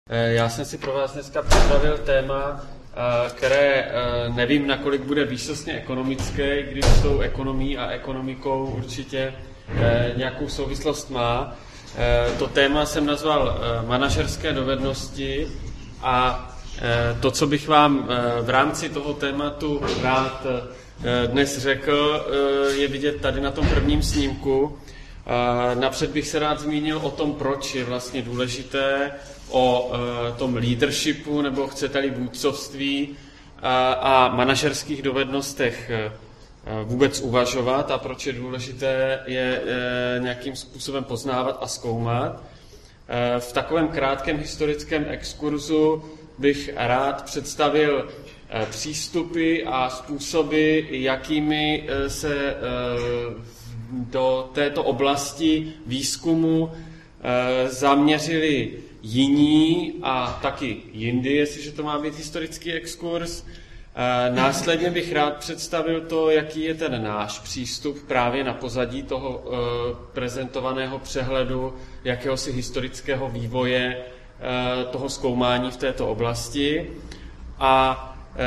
Já jsem si pro vás dneska připravil téma, které nevím, nakolik bude výsostně ekonomické, když s tou ekonomií a ekonomikou určitě nějakou souvislost má. To téma jsem nazval manažerské dovednosti a to, co bych vám v rámci toho tématu rád dnes řekl, je vidět tady na tom prvním snímku. Napřed bych se rád zmínil o tom, proč je vlastně důležité o tom leadershipu, nebo chcete-li vůdcovství a manažerských dovednostech vůbec uvažovat a proč je důležité je nějakým způsobem poznávat a zkoumat. V takovém krátkém historickém exkurzu bych rád představil přístupy a způsoby, jakými se do této oblasti výzkumu zaměřili jiní a taky jindy, jestliže to má být historický exkurs. Následně bych rád představil to, jaký je ten náš přístup právě na pozadí toho prezentovaného přehledu jakéhosi historického vývoje toho zkoumání v této oblasti. A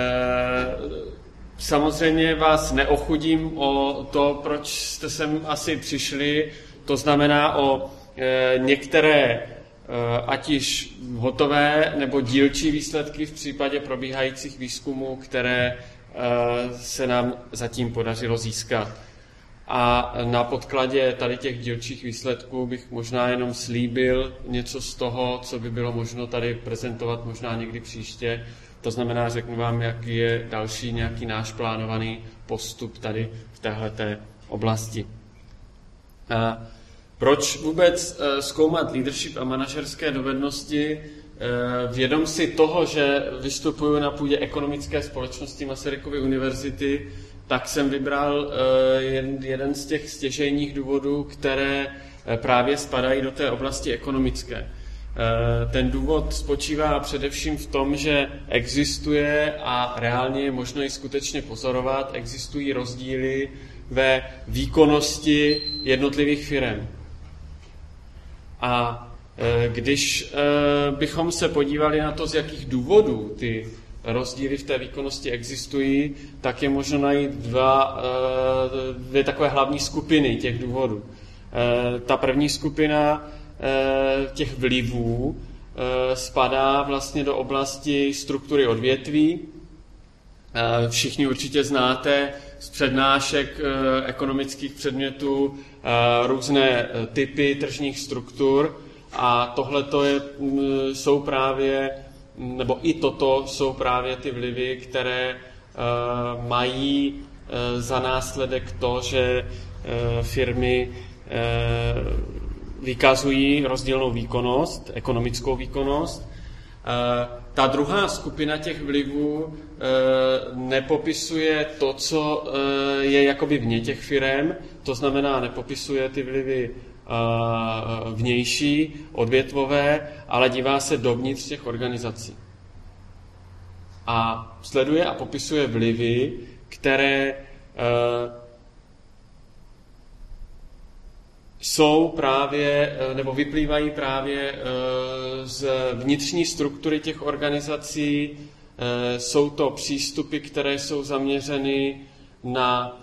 samozřejmě vás neochudím o to, proč jste sem asi přišli, to znamená o některé ať již hotové nebo dílčí výsledky v případě probíhajících výzkumů, které se nám zatím podařilo získat. A na podkladě tady těch dílčích výsledků bych možná jenom slíbil něco z toho, co by bylo možno tady prezentovat možná někdy příště. To znamená, řeknu vám, jaký je další nějaký náš plánovaný postup tady v téhleté oblasti. Proč vůbec zkoumat leadership a manažerské dovednosti? Vědom si toho, že vystupuju na půdě ekonomické společnosti Masarykovy univerzity, tak jsem vybral jeden z těch stěžejních důvodů, které právě spadají do té oblasti ekonomické. Ten důvod spočívá především v tom, že existuje a reálně je možno ji skutečně pozorovat, existují rozdíly ve výkonnosti jednotlivých firem. A když bychom se podívali na to, z jakých důvodů ty rozdíly v té výkonnosti existují, tak je možno najít dvě takové hlavní skupiny těch důvodů. Ta první skupina těch vlivů spadá vlastně do oblasti struktury odvětví. Všichni určitě znáte z přednášek ekonomických předmětů různé typy tržních struktur a tohleto jsou právě, nebo i toto jsou právě ty vlivy, které mají za následek to, že firmy vykazují rozdílnou výkonnost, ekonomickou výkonnost. Ta druhá skupina těch vlivů nepopisuje to, co je jakoby vně těch firem, to znamená nepopisuje ty vlivy vnější, odvětvové, ale dívá se dovnitř těch organizací. A sleduje a popisuje vlivy, které jsou právě, nebo vyplývají právě z vnitřní struktury těch organizací. Jsou to přístupy, které jsou zaměřeny na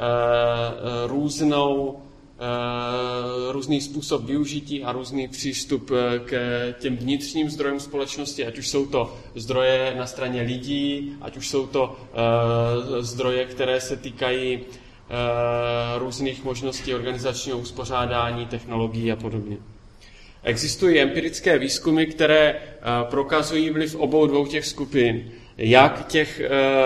různý způsob využití a různý přístup k těm vnitřním zdrojům společnosti, ať už jsou to zdroje na straně lidí, ať už jsou to zdroje, které se týkají různých možností organizačního uspořádání, technologií a podobně. Existují empirické výzkumy, které prokazují vliv obou dvou těch skupin, jak těch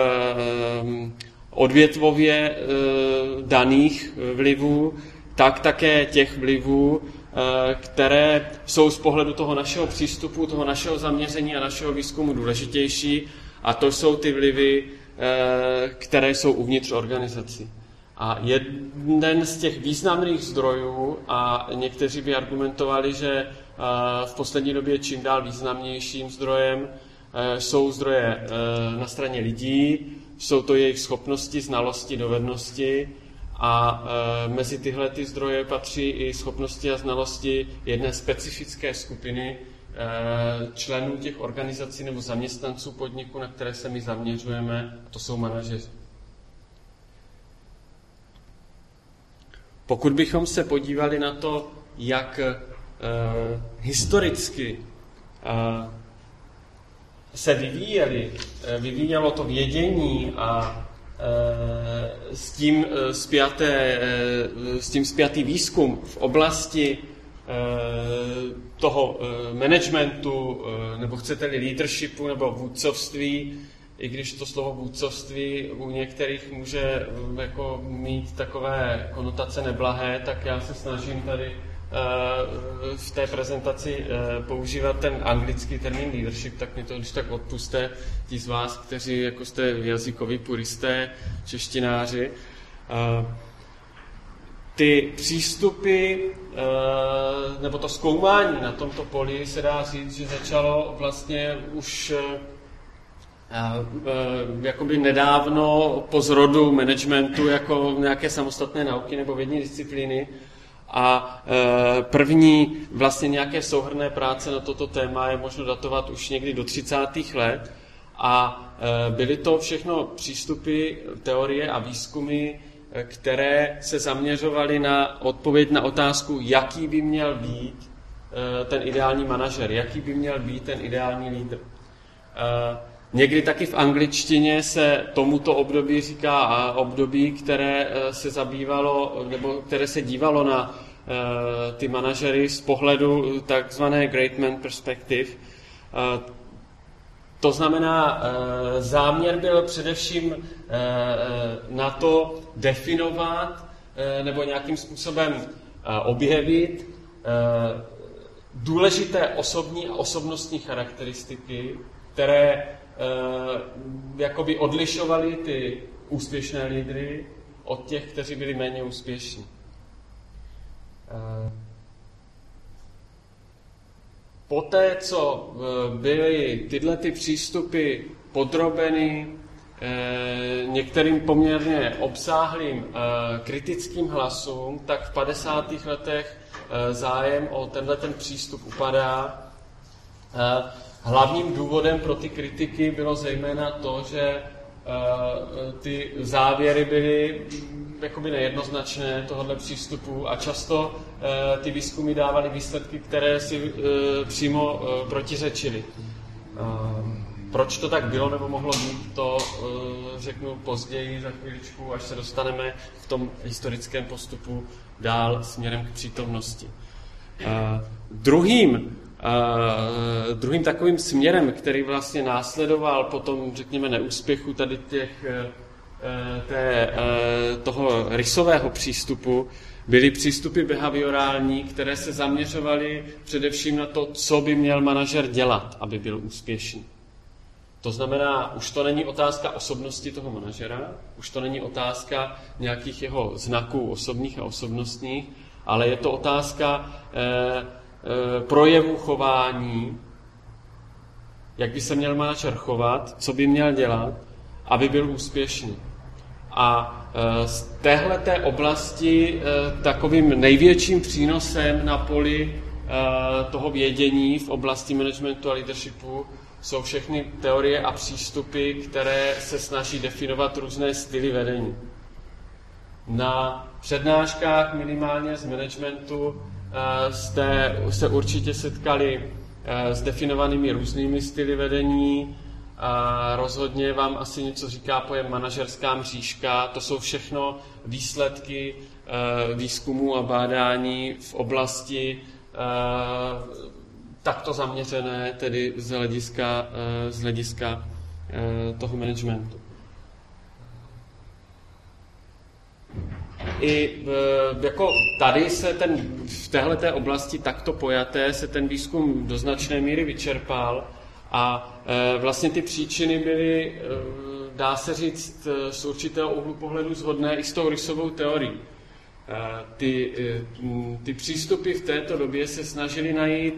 odvětvově daných vlivů, tak také těch vlivů, které jsou z pohledu toho našeho přístupu, toho našeho zaměření a našeho výzkumu důležitější, a to jsou ty vlivy, které jsou uvnitř organizací. A jeden z těch významných zdrojů, a někteří by argumentovali, že v poslední době čím dál významnějším zdrojem, jsou zdroje na straně lidí, jsou to jejich schopnosti, znalosti, dovednosti, a mezi tyhle ty zdroje patří i schopnosti a znalosti jedné specifické skupiny členů těch organizací nebo zaměstnanců podniku, na které se my zaměřujeme, to jsou manažeři. Pokud bychom se podívali na to, jak historicky se vyvíjelo to vědění a s tím spjatý výzkum v oblasti toho managementu, nebo chcete-li leadershipu, nebo vůdcovství, i když to slovo vůdcovství u některých může jako mít takové konotace neblahé, tak já se snažím tady v té prezentaci používat ten anglický termín leadership, tak mi to když tak odpuste ti z vás, kteří jako jste jazykoví puristé, češtináři. Ty přístupy nebo to zkoumání na tomto poli se dá říct, že začalo vlastně už jakoby nedávno po zrodu managementu jako nějaké samostatné nauky nebo vědní disciplíny. A první vlastně nějaké souhrnné práce na toto téma je možno datovat už někdy do 30. let. A byly to všechno přístupy, teorie a výzkumy, které se zaměřovaly na odpověď na otázku, jaký by měl být ten ideální manažer, jaký by měl být ten ideální lídr. Někdy taky v angličtině se tomuto období říká období, které se zabývalo, nebo které se dívalo na ty manažery z pohledu takzvané great man perspective. To znamená, záměr byl především na to definovat nebo nějakým způsobem objevit důležité osobní a osobnostní charakteristiky, které jakoby odlišovaly ty úspěšné lídry od těch, kteří byli méně úspěšní. Poté, co byly tyhle ty přístupy podrobeny některým poměrně obsáhlým kritickým hlasům, tak v 50. letech zájem o ten přístup upadá. Hlavním důvodem pro ty kritiky bylo zejména to, že ty závěry byly jakoby nejednoznačné tohoto přístupu a často ty výzkumy dávaly výsledky, které si přímo protiřečily. Proč to tak bylo nebo mohlo být, to řeknu později za chvíličku, až se dostaneme v tom historickém postupu dál směrem k přítomnosti. Druhým takovým směrem, který vlastně následoval po tom, řekněme, neúspěchu tady toho rysového přístupu, byly přístupy behaviorální, které se zaměřovaly především na to, co by měl manažer dělat, aby byl úspěšný. To znamená, už to není otázka osobnosti toho manažera, už to není otázka nějakých jeho znaků osobních a osobnostních, ale je to otázka projevů chování, jak by se měl manažer chovat, co by měl dělat, aby byl úspěšný. A z téhleté oblasti takovým největším přínosem na poli toho vědění v oblasti managementu a leadershipu jsou všechny teorie a přístupy, které se snaží definovat různé styly vedení. Na přednáškách minimálně z managementu jste se určitě setkali s definovanými různými styly vedení. A rozhodně vám asi něco říká pojem manažerská mřížka. To jsou všechno výsledky výzkumů a bádání v oblasti takto zaměřené, tedy z hlediska toho managementu. I jako tady se v téhleté oblasti takto pojaté se ten výzkum do značné míry vyčerpal a vlastně ty příčiny byly, dá se říct, z určitého úhlu pohledu shodné i s tou rysovou teorií. Ty přístupy v této době se snažily najít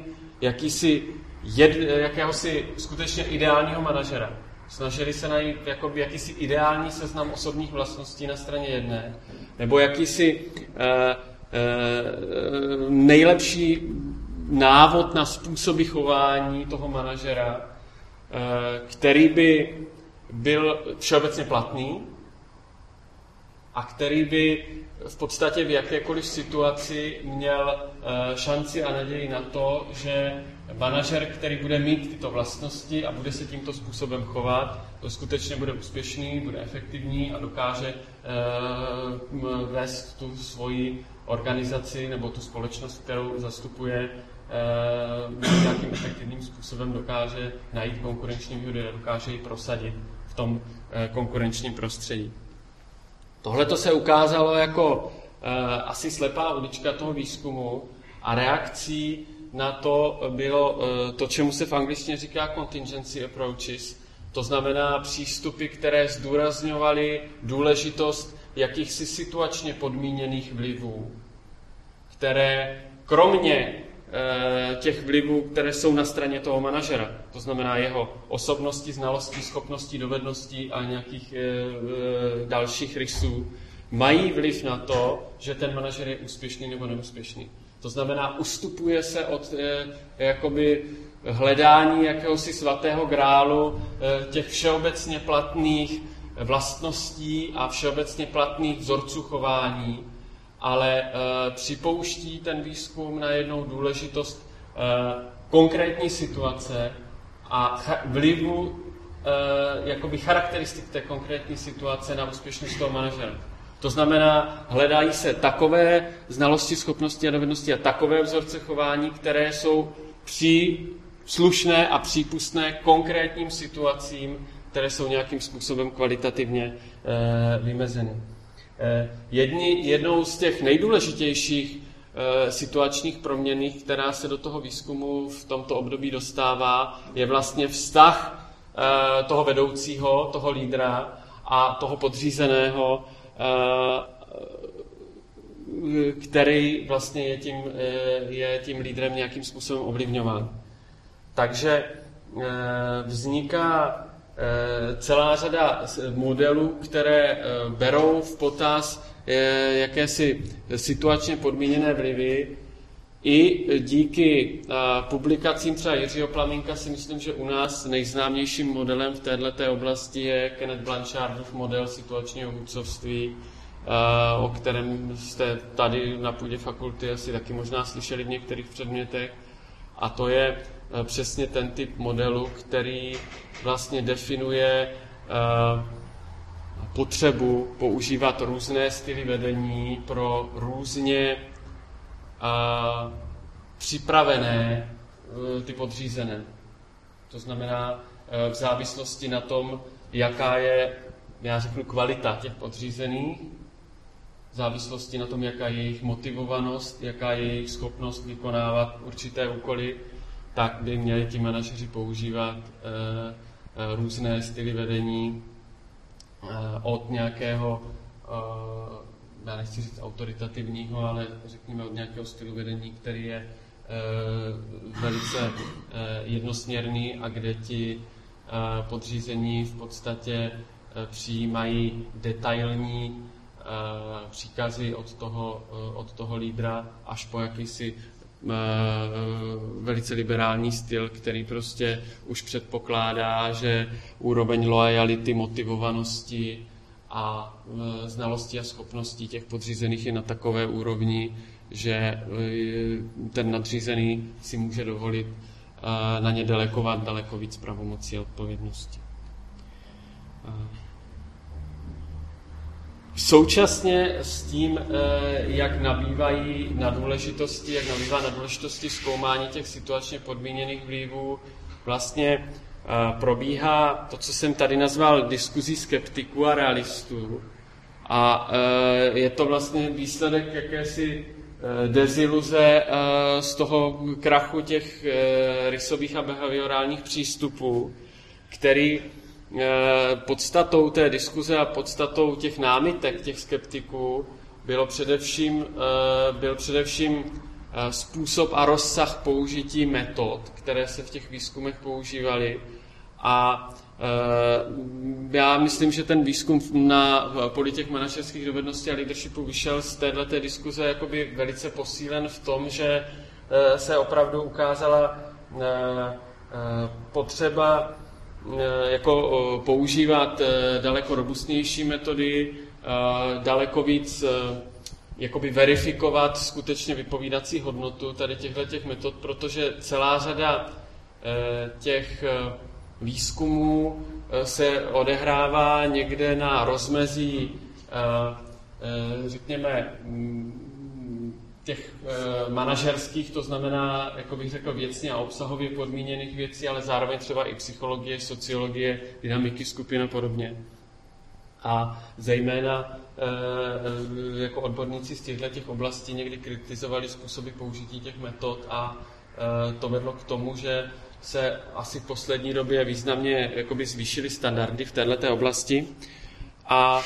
jakéhosi skutečně ideálního manažera. Snažili se najít jakýsi ideální seznam osobních vlastností na straně jedné, nebo jakýsi nejlepší návod na způsoby chování toho manažera, který by byl všeobecně platný a který by v podstatě v jakékoliv situaci měl šanci a naději na to, že manažer, který bude mít tyto vlastnosti a bude se tímto způsobem chovat, to skutečně bude úspěšný, bude efektivní a dokáže vést tu svoji organizaci nebo tu společnost, kterou zastupuje, nějakým efektivním způsobem dokáže najít konkurenční výhody a dokáže ji prosadit v tom konkurenčním prostředí. Tohle to se ukázalo jako asi slepá ulička toho výzkumu a reakcí na to bylo to, čemu se v angličtině říká contingency approaches, to znamená přístupy, které zdůrazňovaly důležitost jakýchsi situačně podmíněných vlivů, které kromě těch vlivů, které jsou na straně toho manažera, to znamená jeho osobnosti, znalostí, schopností, dovedností a nějakých dalších rysů, mají vliv na to, že ten manažer je úspěšný nebo neúspěšný. To znamená, ustupuje se od jakoby hledání jakéhosi svatého grálu těch všeobecně platných vlastností a všeobecně platných vzorců chování, ale připouští ten výzkum najednou důležitost konkrétní situace a vlivu jakoby charakteristik té konkrétní situace na úspěšnost toho manažera. To znamená, hledají se takové znalosti, schopnosti a dovednosti a takové vzorce chování, které jsou příslušné a přípustné konkrétním situacím, které jsou nějakým způsobem kvalitativně vymezeny. Jednou z těch nejdůležitějších situačních proměnných, která se do toho výzkumu v tomto období dostává, je vlastně vztah toho vedoucího, toho lídra a toho podřízeného, který vlastně je tím lídrem nějakým způsobem ovlivňován. Takže vzniká celá řada modelů, které berou v potaz jakési situačně podmíněné vlivy. I díky publikacím třeba Jiřího Plamínka si myslím, že u nás nejznámějším modelem v této oblasti je Kenneth Blanchardův model situačního vůdcovství, o kterém jste tady na půdě fakulty asi taky možná slyšeli v některých předmětech. A to je přesně ten typ modelu, který vlastně definuje potřebu používat různé styly vedení pro různě připravené ty podřízené. To znamená v závislosti na tom, jaká je, já řeknu, kvalita těch podřízených, v závislosti na tom, jaká je jejich motivovanost, jaká je jejich schopnost vykonávat určité úkoly, tak by měli ti manažeři používat různé styly vedení od nějakého, já nechci říct autoritativního, ale řekněme od nějakého stylu vedení, který je velice jednosměrný a kde ti podřízení v podstatě přijímají detailní příkazy od toho lídra až po jakýsi velice liberální styl, který prostě už předpokládá, že úroveň loajality, motivovanosti a znalostí a schopností těch podřízených je na takové úrovni, že ten nadřízený si může dovolit na ně delegovat daleko víc pravomocí a odpovědnosti. Současně s tím, jak nabývá na důležitosti zkoumání těch situačně podmíněných vlivů, vlastně probíhá to, co jsem tady nazval diskuzí skeptiků a realistů. A je to vlastně výsledek jakési deziluze z toho krachu těch rysových a behaviorálních přístupů, který podstatou té diskuze a podstatou těch námitek těch skeptiků byl především způsob a rozsah použití metod, které se v těch výzkumech používaly. A já myslím, že ten výzkum na poli těch manažerských dovedností a leadershipu vyšel z této diskuze jakoby velice posílen v tom, že se opravdu ukázala potřeba jako používat daleko robustnější metody, daleko víc jakoby verifikovat skutečně vypovídací hodnotu tady těchto metod, protože celá řada těch výzkumů se odehrává někde na rozmezí, řekněme, těch manažerských, to znamená, jako bych řekl, věcně a obsahově podmíněných věcí, ale zároveň třeba i psychologie, sociologie, dynamiky skupin a podobně. A zejména jako odborníci z těchto oblastí někdy kritizovali způsoby použití těch metod a to vedlo k tomu, že se asi v poslední době významně jakoby zvýšily standardy v této oblasti. A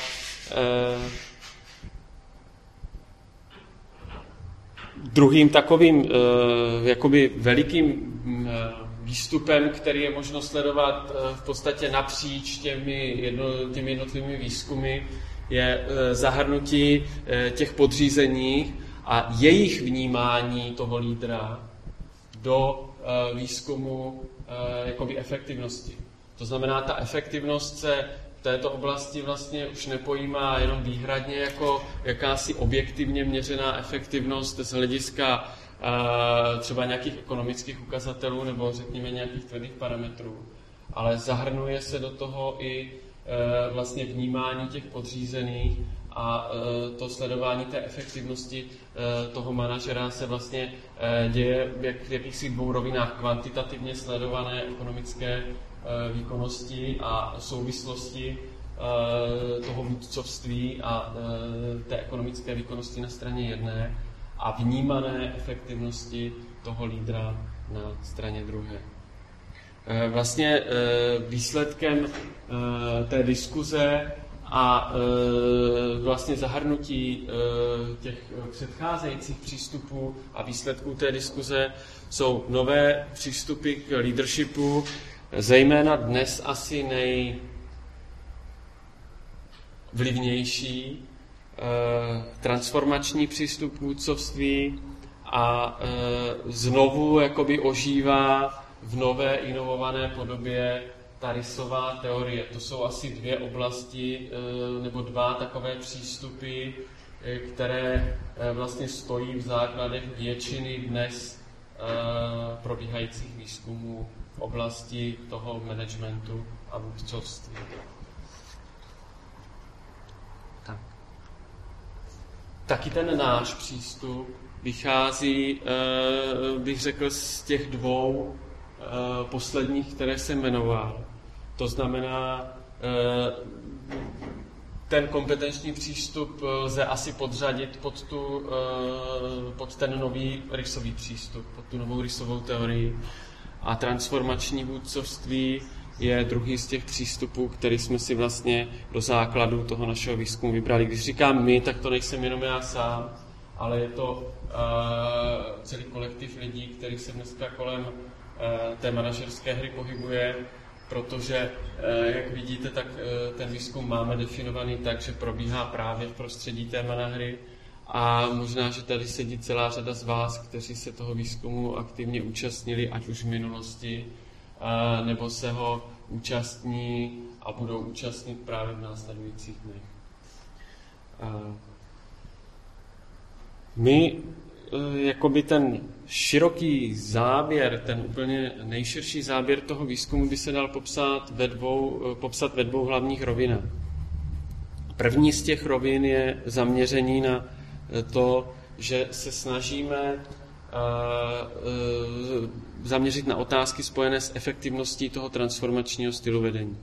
druhým takovým jakoby velikým výstupem, který je možno sledovat v podstatě napříč těmi jednotlivými výzkumy, je zahrnutí těch podřízených a jejich vnímání toho lídra do výzkumu jakoby efektivnosti. To znamená, ta efektivnost se v této oblasti vlastně už nepojímá jenom výhradně jako jakási objektivně měřená efektivnost z hlediska třeba nějakých ekonomických ukazatelů nebo řekněme nějakých tvrdých parametrů, ale zahrnuje se do toho i vlastně vnímání těch podřízených a to sledování té efektivnosti toho manažera se vlastně děje v jakýchsi dvou rovinách: kvantitativně sledované ekonomické výkonnosti a souvislosti toho vůdcovství a té ekonomické výkonnosti na straně jedné a vnímané efektivnosti toho lídra na straně druhé. Vlastně výsledkem té diskuze a vlastně zahrnutí těch předcházejících přístupů a výsledků té diskuze jsou nové přístupy k leadershipu, zejména dnes asi nejvlivnější transformační přístup k vůdcovství a znovu jakoby ožívá v nové inovované podobě ta rysová teorie. To jsou asi dvě oblasti nebo dva takové přístupy, které vlastně stojí v základech většiny dnes probíhajících výzkumů v oblasti toho managementu a vůdcovství. Taky ten náš přístup vychází, bych řekl, z těch dvou posledních, které jsem jmenoval. To znamená, ten kompetenční přístup lze asi podřadit pod ten nový rysový přístup, pod tu novou rysovou teorii. A transformační vůdcovství je druhý z těch přístupů, který jsme si vlastně do základu toho našeho výzkumu vybrali. Když říkám my, tak to nejsem jenom já sám, ale je to celý kolektiv lidí, který se dneska kolem té manažerské hry pohybuje, protože, jak vidíte, tak ten výzkum máme definovaný tak, že probíhá právě v prostředí té manahry a možná, že tady sedí celá řada z vás, kteří se toho výzkumu aktivně účastnili, ať už v minulosti, nebo se ho účastní a budou účastnit právě v následujících dnech. My jakoby ten široký záběr, ten úplně nejširší záběr toho výzkumu by se dal popsat ve dvou hlavních rovinách. První z těch rovin je zaměření na to, že se snažíme zaměřit na otázky spojené s efektivností toho transformačního stylu vedení.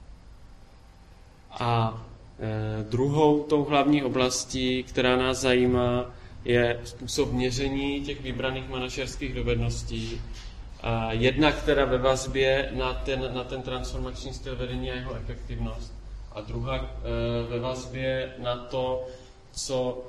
A druhou tou hlavní oblastí, která nás zajímá, je způsob měření těch vybraných manažerských dovedností. Jednak teda ve vazbě na ten transformační styl vedení a jeho efektivnost. A druhá ve vazbě na to, co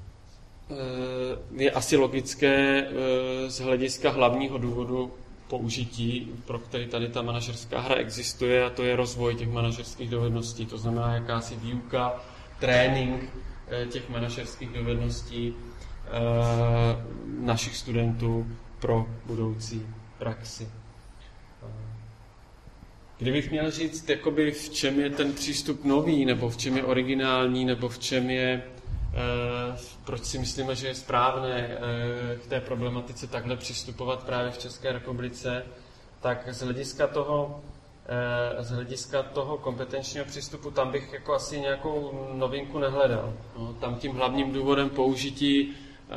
je asi logické z hlediska hlavního důvodu použití, pro který tady ta manažerská hra existuje, a to je rozvoj těch manažerských dovedností. To znamená jakási výuka, trénink těch manažerských dovedností našich studentů pro budoucí praxi. Kdybych měl říct, jakoby, v čem je ten přístup nový, nebo v čem je originální, nebo v čem je, proč si myslíme, že je správné k té problematice takhle přistupovat právě v České republice, tak z hlediska toho kompetenčního přístupu, tam bych jako asi nějakou novinku nehledal. No, tam tím hlavním důvodem použití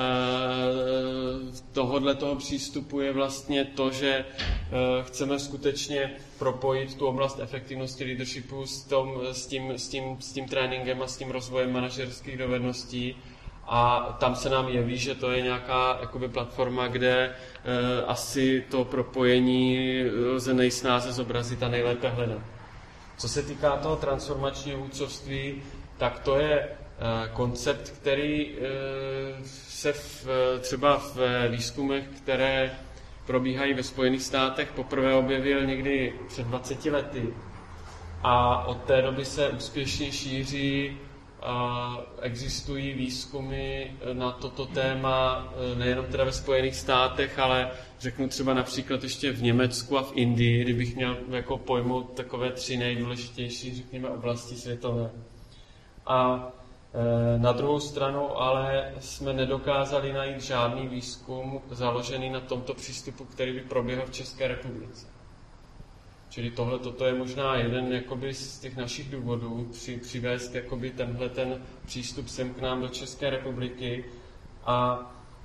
toho přístupu je vlastně to, že chceme skutečně propojit tu oblast efektivnosti leadershipu s tím tréninkem a s tím rozvojem manažerských dovedností. A tam se nám jeví, že to je nějaká jakoby platforma, kde asi to propojení lze nejsnáze zobrazit a nejlépe hledat. Co se týká toho transformačního vůdcovství, tak to je koncept, který se třeba v výzkumech, které probíhají ve Spojených státech, poprvé objevil někdy před 20 lety. A od té doby se úspěšně šíří. Existují výzkumy na toto téma nejenom teda ve Spojených státech, ale řeknu třeba například ještě v Německu a v Indii, kdybych měl jako pojmout takové 3 nejdůležitější, řekněme, oblasti světové. A na druhou stranu ale jsme nedokázali najít žádný výzkum založený na tomto přístupu, který by proběhl v České republice. Čili toto je možná jeden jakoby z těch našich důvodů přivést jakoby ten přístup sem k nám do České republiky a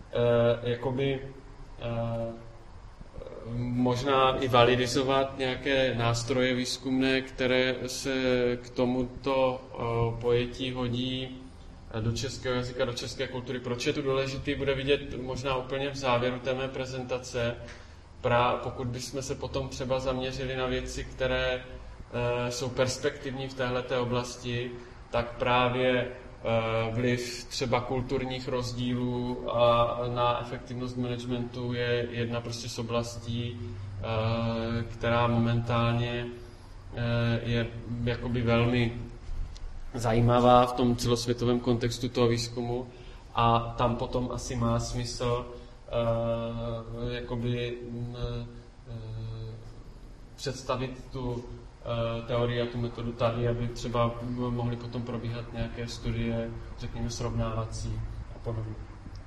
možná i validizovat nějaké nástroje výzkumné, které se k tomuto pojetí hodí do českého jazyka, do české kultury. Proč je to důležitý, bude vidět možná úplně v závěru té mé prezentace. Pokud bychom se potom třeba zaměřili na věci, které jsou perspektivní v téhleté oblasti, tak právě vliv třeba kulturních rozdílů a na efektivnost managementu je jedna prostě z oblastí, která momentálně je jakoby velmi zajímavá v tom celosvětovém kontextu toho výzkumu a tam potom asi má smysl představit tu teorii a tu metodu tady, aby třeba mohly potom probíhat nějaké studie, řekněme, srovnávací a podobně.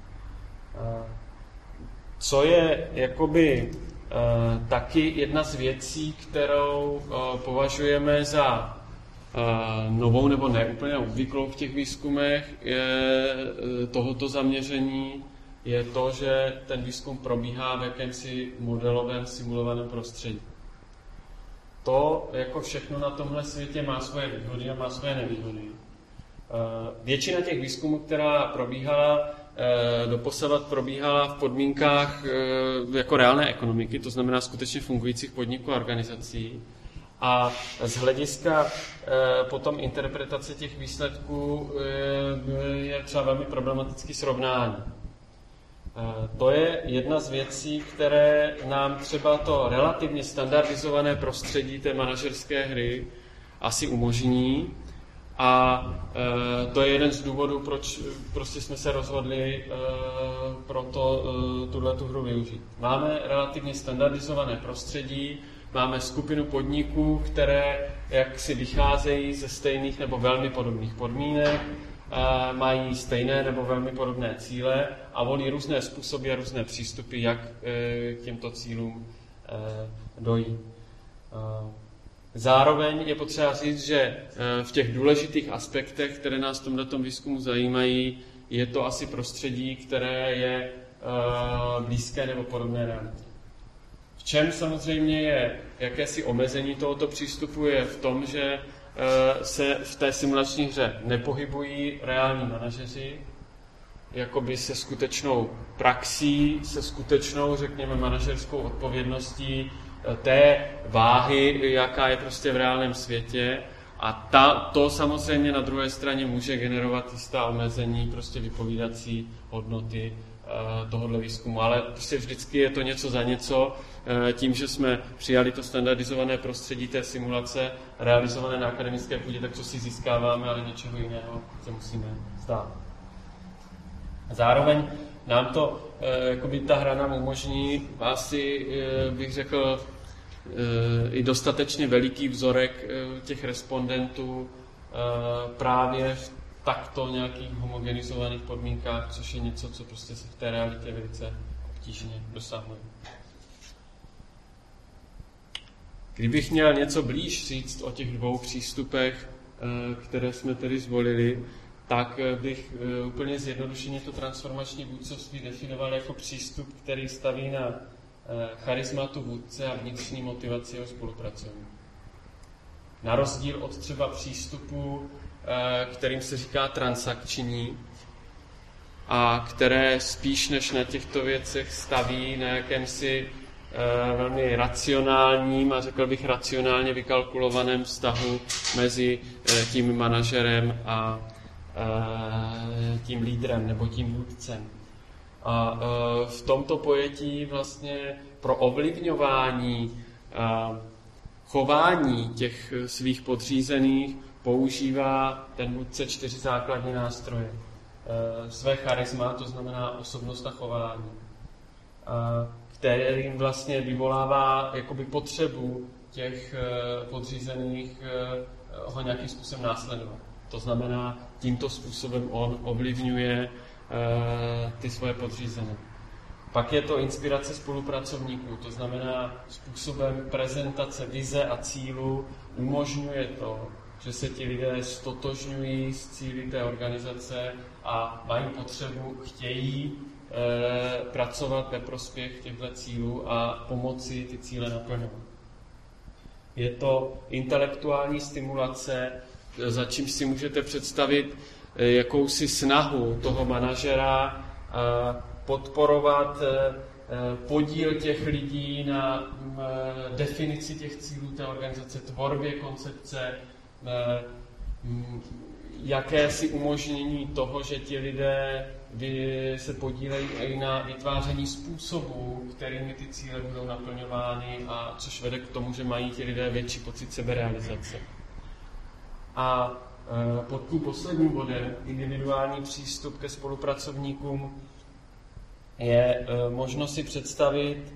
Co je jakoby taky jedna z věcí, kterou považujeme za novou nebo neúplně obvyklou v těch výzkumech tohoto zaměření, je to, že ten výzkum probíhá v jakémsi modelovém simulovaném prostředí. To, jako všechno na tomhle světě, má svoje výhody a má svoje nevýhody. Většina těch výzkumů, která probíhala, doposavat probíhala v podmínkách jako reálné ekonomiky, to znamená skutečně fungujících podniků a organizací. A z hlediska potom interpretace těch výsledků je třeba velmi problematický srovnání. To je jedna z věcí, které nám třeba to relativně standardizované prostředí té manažerské hry asi umožní. A to je jeden z důvodů, proč prostě jsme se rozhodli pro tuhletu hru využít. Máme relativně standardizované prostředí, máme skupinu podniků, které jaksi vycházejí ze stejných nebo velmi podobných podmínek, mají stejné nebo velmi podobné cíle a volí různé způsoby a různé přístupy, jak k těmto cílům dojít. Zároveň je potřeba říct, že v těch důležitých aspektech, které nás v tomto výzkumu zajímají, je to asi prostředí, které je blízké nebo podobné realitě. V čem samozřejmě je jakési omezení tohoto přístupu je v tom, že se v té simulační hře nepohybují reální manažeři, jakoby se skutečnou praxí, se skutečnou, řekněme, manažerskou odpovědností té váhy, jaká je prostě v reálném světě. A to samozřejmě na druhé straně může generovat jistá omezení, prostě vypovídací hodnoty tohohle výzkumu. Ale prostě vždycky je to něco za něco. Tím, že jsme přijali to standardizované prostředí té simulace realizované na akademické půdě, tak co si získáváme, ale něčeho jiného se musíme stát. Zároveň nám to, jakoby ta hra nám umožní asi, bych řekl, i dostatečně veliký vzorek těch respondentů právě v takto nějakých homogenizovaných podmínkách, což je něco, co prostě se v té realitě velice obtížně dosahuje. Kdybych měl něco blíž říct o těch dvou přístupech, které jsme tedy zvolili, tak bych úplně zjednodušeně to transformační vůdcovství definoval jako přístup, který staví na charismatu vůdce a vnitřní motivaci jeho spolupracovníků. Na rozdíl od třeba přístupu, kterým se říká transakční, a které spíš než na těchto věcech staví na jakémsi velmi racionálním a řekl bych racionálně vykalkulovaném vztahu mezi tím manažerem a tím lídrem nebo tím vůdcem. A v tomto pojetí vlastně pro ovlivňování chování těch svých podřízených používá ten vůdce 4 základní nástroje. Své charisma, to znamená osobnost a chování, kterým vlastně vyvolává jakoby potřebu těch podřízených ho nějakým způsobem následovat. To znamená, tímto způsobem on ovlivňuje ty svoje podřízené. Pak je to inspirace spolupracovníků, to znamená způsobem prezentace vize a cílu umožňuje to, že se ti lidé stotožňují s cíli té organizace a mají potřebu, chtějí pracovat ve prospěch těchto cílů a pomoci ty cíle naplňovat. Je to intelektuální stimulace, za čím si můžete představit jakousi snahu toho manažera podporovat podíl těch lidí na definici těch cílů té organizace, tvorbě koncepce, jakési umožnění toho, že ti lidé se podílejí i na vytváření způsobů, kterými ty cíle budou naplňovány, a což vede k tomu, že mají ti lidé větší pocit seberealizace. A pod tím posledním bodem, individuální přístup ke spolupracovníkům, je možno si představit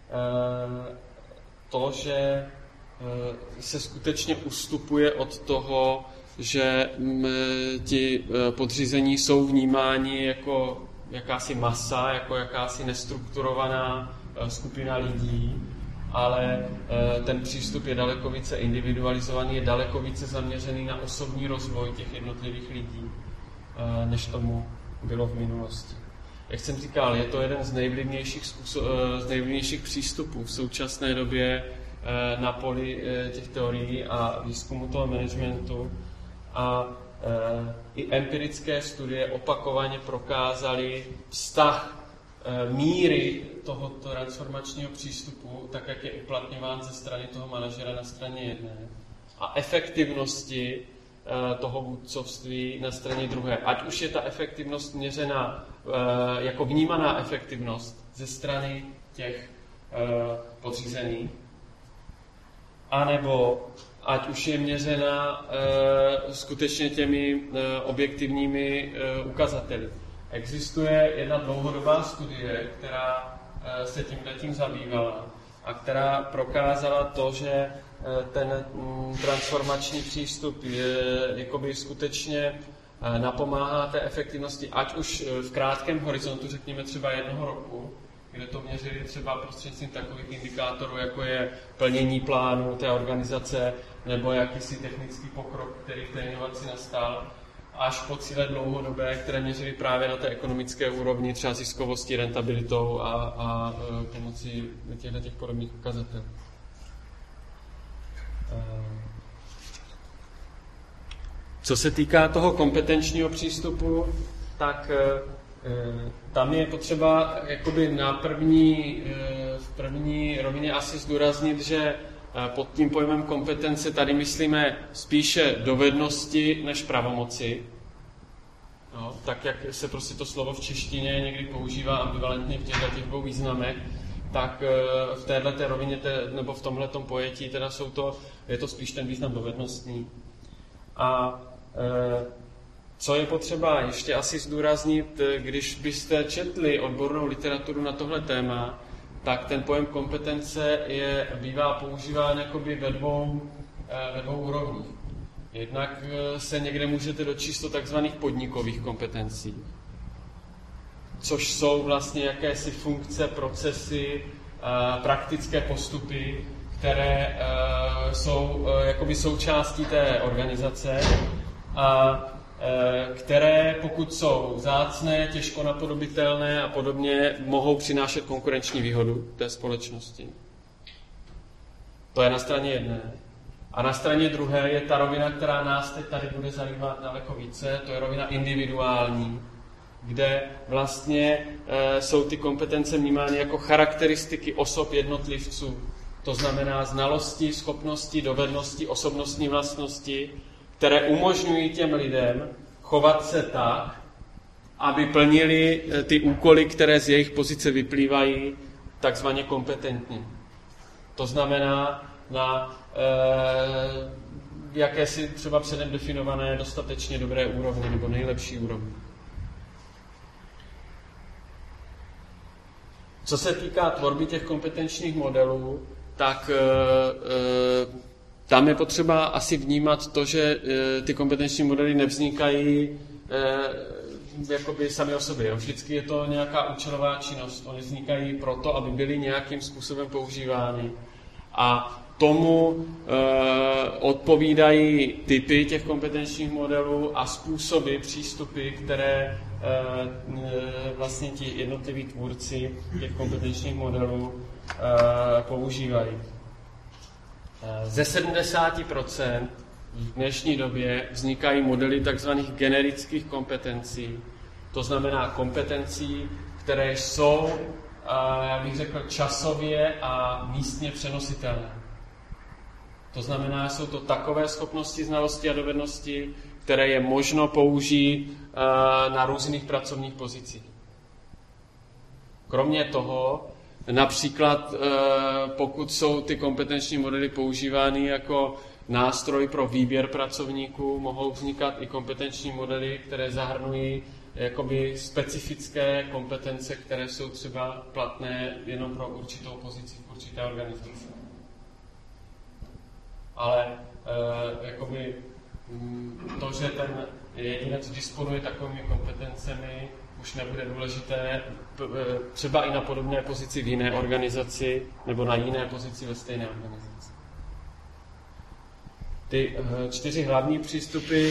to, že se skutečně ustupuje od toho, že ti podřízení jsou vnímáni jako jakási masa, jako jakási nestrukturovaná skupina lidí, ale ten přístup je daleko více individualizovaný, je daleko více zaměřený na osobní rozvoj těch jednotlivých lidí, než tomu bylo v minulosti. Jak jsem říkal, je to jeden z nejvlivnějších přístupů v současné době na poli těch teorií a výzkumu toho managementu, a i empirické studie opakovaně prokázaly vztah míry tohoto transformačního přístupu, tak jak je uplatňován ze strany toho manažera na straně jedné, a efektivnosti toho vůdcovství na straně druhé. Ať už je ta efektivnost měřena jako vnímaná efektivnost ze strany těch podřízených, anebo ať už je měřena skutečně těmi objektivními ukazateli. Existuje jedna dlouhodobá studie, která se tímhletím zabývala a která prokázala to, že ten transformační přístup jakoby skutečně napomáhá té efektivnosti, ať už v krátkém horizontu, řekněme třeba 1 roku, kde to měřili třeba prostřednictvím takových indikátorů, jako je plnění plánu té organizace nebo jakýsi technický pokrok, který v té inovaci nastal, až po cíle dlouhodobé, které měřili právě na té ekonomické úrovni, třeba ziskovosti, rentabilitou a pomocí těch podobných ukazatelů. Co se týká toho kompetenčního přístupu, tak tam je potřeba jakoby v první rovině asi zdůraznit, že pod tím pojmem kompetence tady myslíme spíše dovednosti než pravomoci. No, tak jak se prostě to slovo v češtině někdy používá ambivalentně v těchto 2 významech, tak v této rovině nebo v tomhletom pojetí teda je to spíš ten význam dovednostní. A Co je potřeba ještě asi zdůraznit, když byste četli odbornou literaturu na tohle téma, tak ten pojem kompetence bývá používán jakoby ve dvou úrovních. Jednak se někde můžete dočíst o takzvaných podnikových kompetencích, což jsou vlastně jakési funkce, procesy, praktické postupy, které jsou jakoby součástí té organizace a které, pokud jsou vzácné, těžko napodobitelné a podobně, mohou přinášet konkurenční výhodu té společnosti. To je na straně jedné. A na straně druhé je ta rovina, která nás teď tady bude zajímat daleko více, to je rovina individuální, kde vlastně jsou ty kompetence vnímány jako charakteristiky osob jednotlivců. To znamená znalosti, schopnosti, dovednosti, osobnostní vlastnosti, které umožňují těm lidem chovat se tak, aby plnili ty úkoly, které z jejich pozice vyplývají, takzvaně kompetentně. To znamená na jakési třeba předem definované dostatečně dobré úrovně nebo nejlepší úrovně. Co se týká tvorby těch kompetenčních modelů, tak tam je potřeba asi vnímat to, že ty kompetenční modely nevznikají jakoby sami o sobě. Vždycky je to nějaká účelová činnost. Oni vznikají proto, aby byly nějakým způsobem používány. A tomu odpovídají typy těch kompetenčních modelů a způsoby, přístupy, které vlastně ti jednotliví tvůrci těch kompetenčních modelů používají. Ze 70% v dnešní době vznikají modely tzv. Generických kompetencí. To znamená kompetencí, které jsou, já bych řekl, časově a místně přenositelné. To znamená, jsou to takové schopnosti, znalosti a dovednosti, které je možno použít na různých pracovních pozicích. Kromě toho, například pokud jsou ty kompetenční modely používány jako nástroj pro výběr pracovníků, mohou vznikat i kompetenční modely, které zahrnují jakoby specifické kompetence, které jsou třeba platné jenom pro určitou pozici v určité organizaci. Ale jakoby to, že ten jedinec disponuje takovými kompetencemi, už nebude důležité třeba i na podobné pozici v jiné organizaci nebo na jiné pozici ve stejné organizaci. Ty 4 hlavní přístupy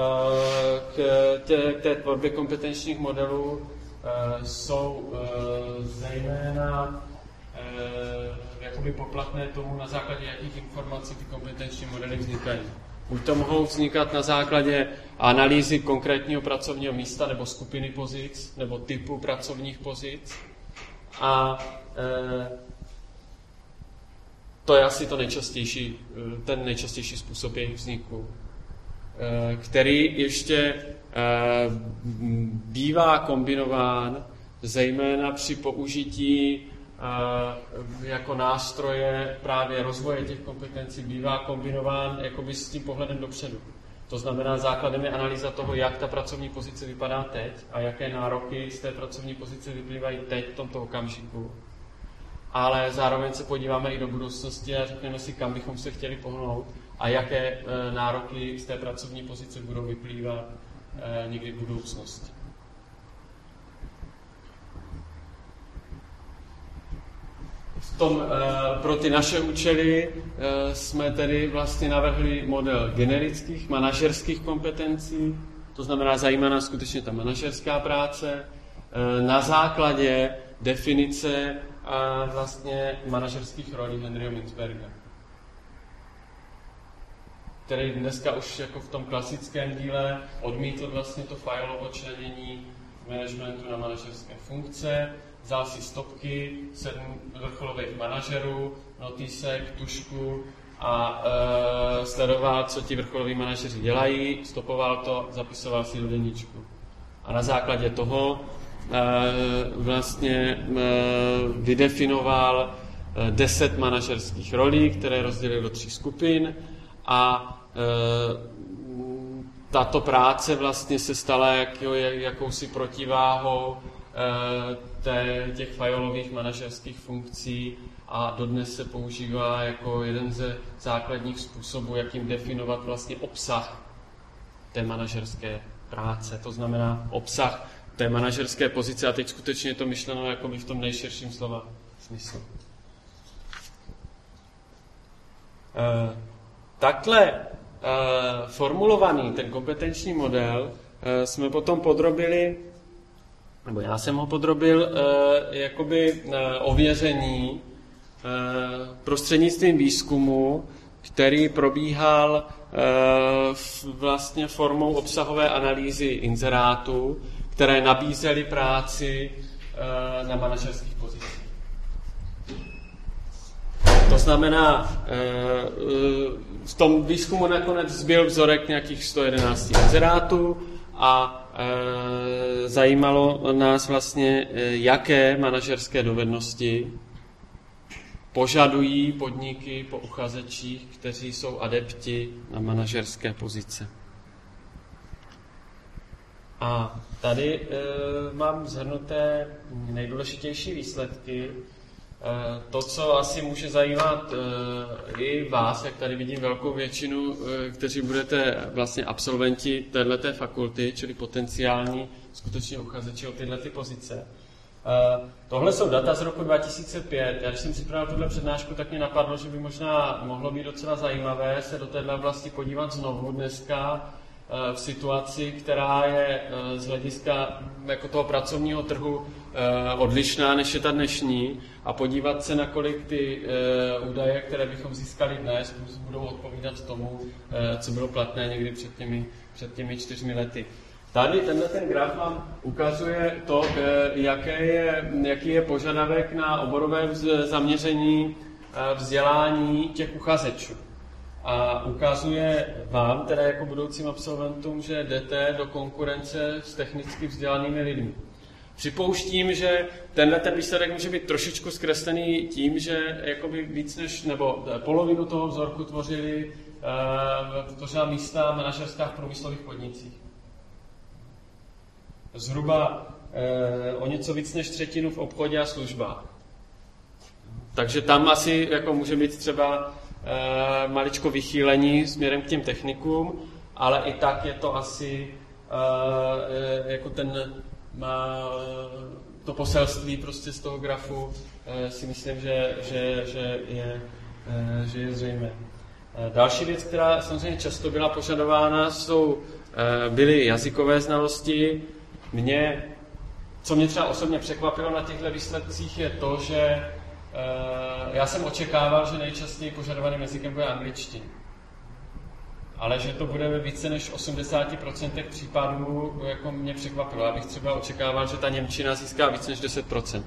k té tvorbě kompetenčních modelů jsou zejména jakoby poplatné tomu, na základě jakých informací ty kompetenční modely vznikají. Buď to mohou vznikat na základě analýzy konkrétního pracovního místa nebo skupiny pozic, nebo typu pracovních pozic. A to je asi ten nejčastější způsob jejich vzniku, který ještě bývá kombinován zejména při použití jako nástroje právě rozvoje těch kompetencí, bývá kombinován jakoby s tím pohledem dopředu. To znamená, základem je analýza toho, jak ta pracovní pozice vypadá teď a jaké nároky z té pracovní pozice vyplývají teď v tomto okamžiku. Ale zároveň se podíváme i do budoucnosti a řekneme si, kam bychom se chtěli pohnout a jaké nároky z té pracovní pozice budou vyplývat někdy v budoucnosti. Pro ty naše účely jsme tedy vlastně navrhli model generických manažerských kompetencí, to znamená, zajímá nás skutečně ta manažerská práce, na základě definice vlastně manažerských rolí Henryho Mintzberga, který dneska už jako v tom klasickém díle odmítl vlastně to fajlovo členění managementu na manažerské funkce, vzal si stopky 7 vrcholových manažerů, notísek, tušku a sledoval, co ti vrcholoví manažeři dělají, stopoval to, zapisoval si do deníčku. A na základě toho vlastně vydefinoval 10 manažerských rolí, které rozdělil do 3 skupin a tato práce vlastně se stala jakousi protiváhou těch fajolových manažerských funkcí a dodnes se používá jako jeden ze základních způsobů, jakým definovat vlastně obsah té manažerské práce. To znamená obsah té manažerské pozice a teď skutečně je to myšleno jakoby v tom nejširším slova smyslu. Takhle formulovaný ten kompetenční model jsme potom podrobili, nebo já jsem ho podrobil jakoby ověření prostřednictvím výzkumu, který probíhal vlastně formou obsahové analýzy inzerátů, které nabízely práci na manažerských pozicích. To znamená, v tom výzkumu nakonec zbyl vzorek nějakých 111 inzerátů a zajímalo nás vlastně, jaké manažerské dovednosti požadují podniky po uchazečích, kteří jsou adepti na manažerské pozice. A tady mám shrnuté nejdůležitější výsledky. To, co asi může zajímat i vás, jak tady vidím velkou většinu, kteří budete vlastně absolventi téhleté fakulty, čili potenciální skutečně uchazeči o tyhle pozice. Tohle jsou data z roku 2005. Já když jsem si připravil tuhle přednášku, tak mě napadlo, že by možná mohlo být docela zajímavé se do téhle oblasti podívat znovu dneska v situaci, která je z hlediska jako toho pracovního trhu odlišná, než je ta dnešní, a podívat se, nakolik ty údaje, které bychom získali dnes, budou odpovídat tomu, co bylo platné někdy před těmi 4 lety. Tady ten graf vám ukazuje to, jaký je požadavek na oborové zaměření vzdělání těch uchazečů. A ukazuje vám, teda jako budoucím absolventům, že jdete do konkurence s technicky vzdělanými lidmi. Připouštím, že ten výsledek může být trošičku zkreslený tím, že jakoby víc než, nebo polovinu toho vzorku tvořila místa manažerská v průmyslových podnicích. Zhruba o něco víc než 1/3 v obchodě a službách. Takže tam asi jako může být třeba maličko vychýlení směrem k těm technikům, ale i tak je to asi jako to poselství prostě z toho grafu si myslím, že je zřejmé. Další věc, která samozřejmě často byla požadována, byly jazykové znalosti. Co mě třeba osobně překvapilo na těchto výsledcích, je to, že já jsem očekával, že nejčastěji požadovaným jazykem bude angličtina. Ale že to bude ve více než 80% případů, jako mě překvapilo. Já bych třeba očekával, že ta němčina získá více než 10%.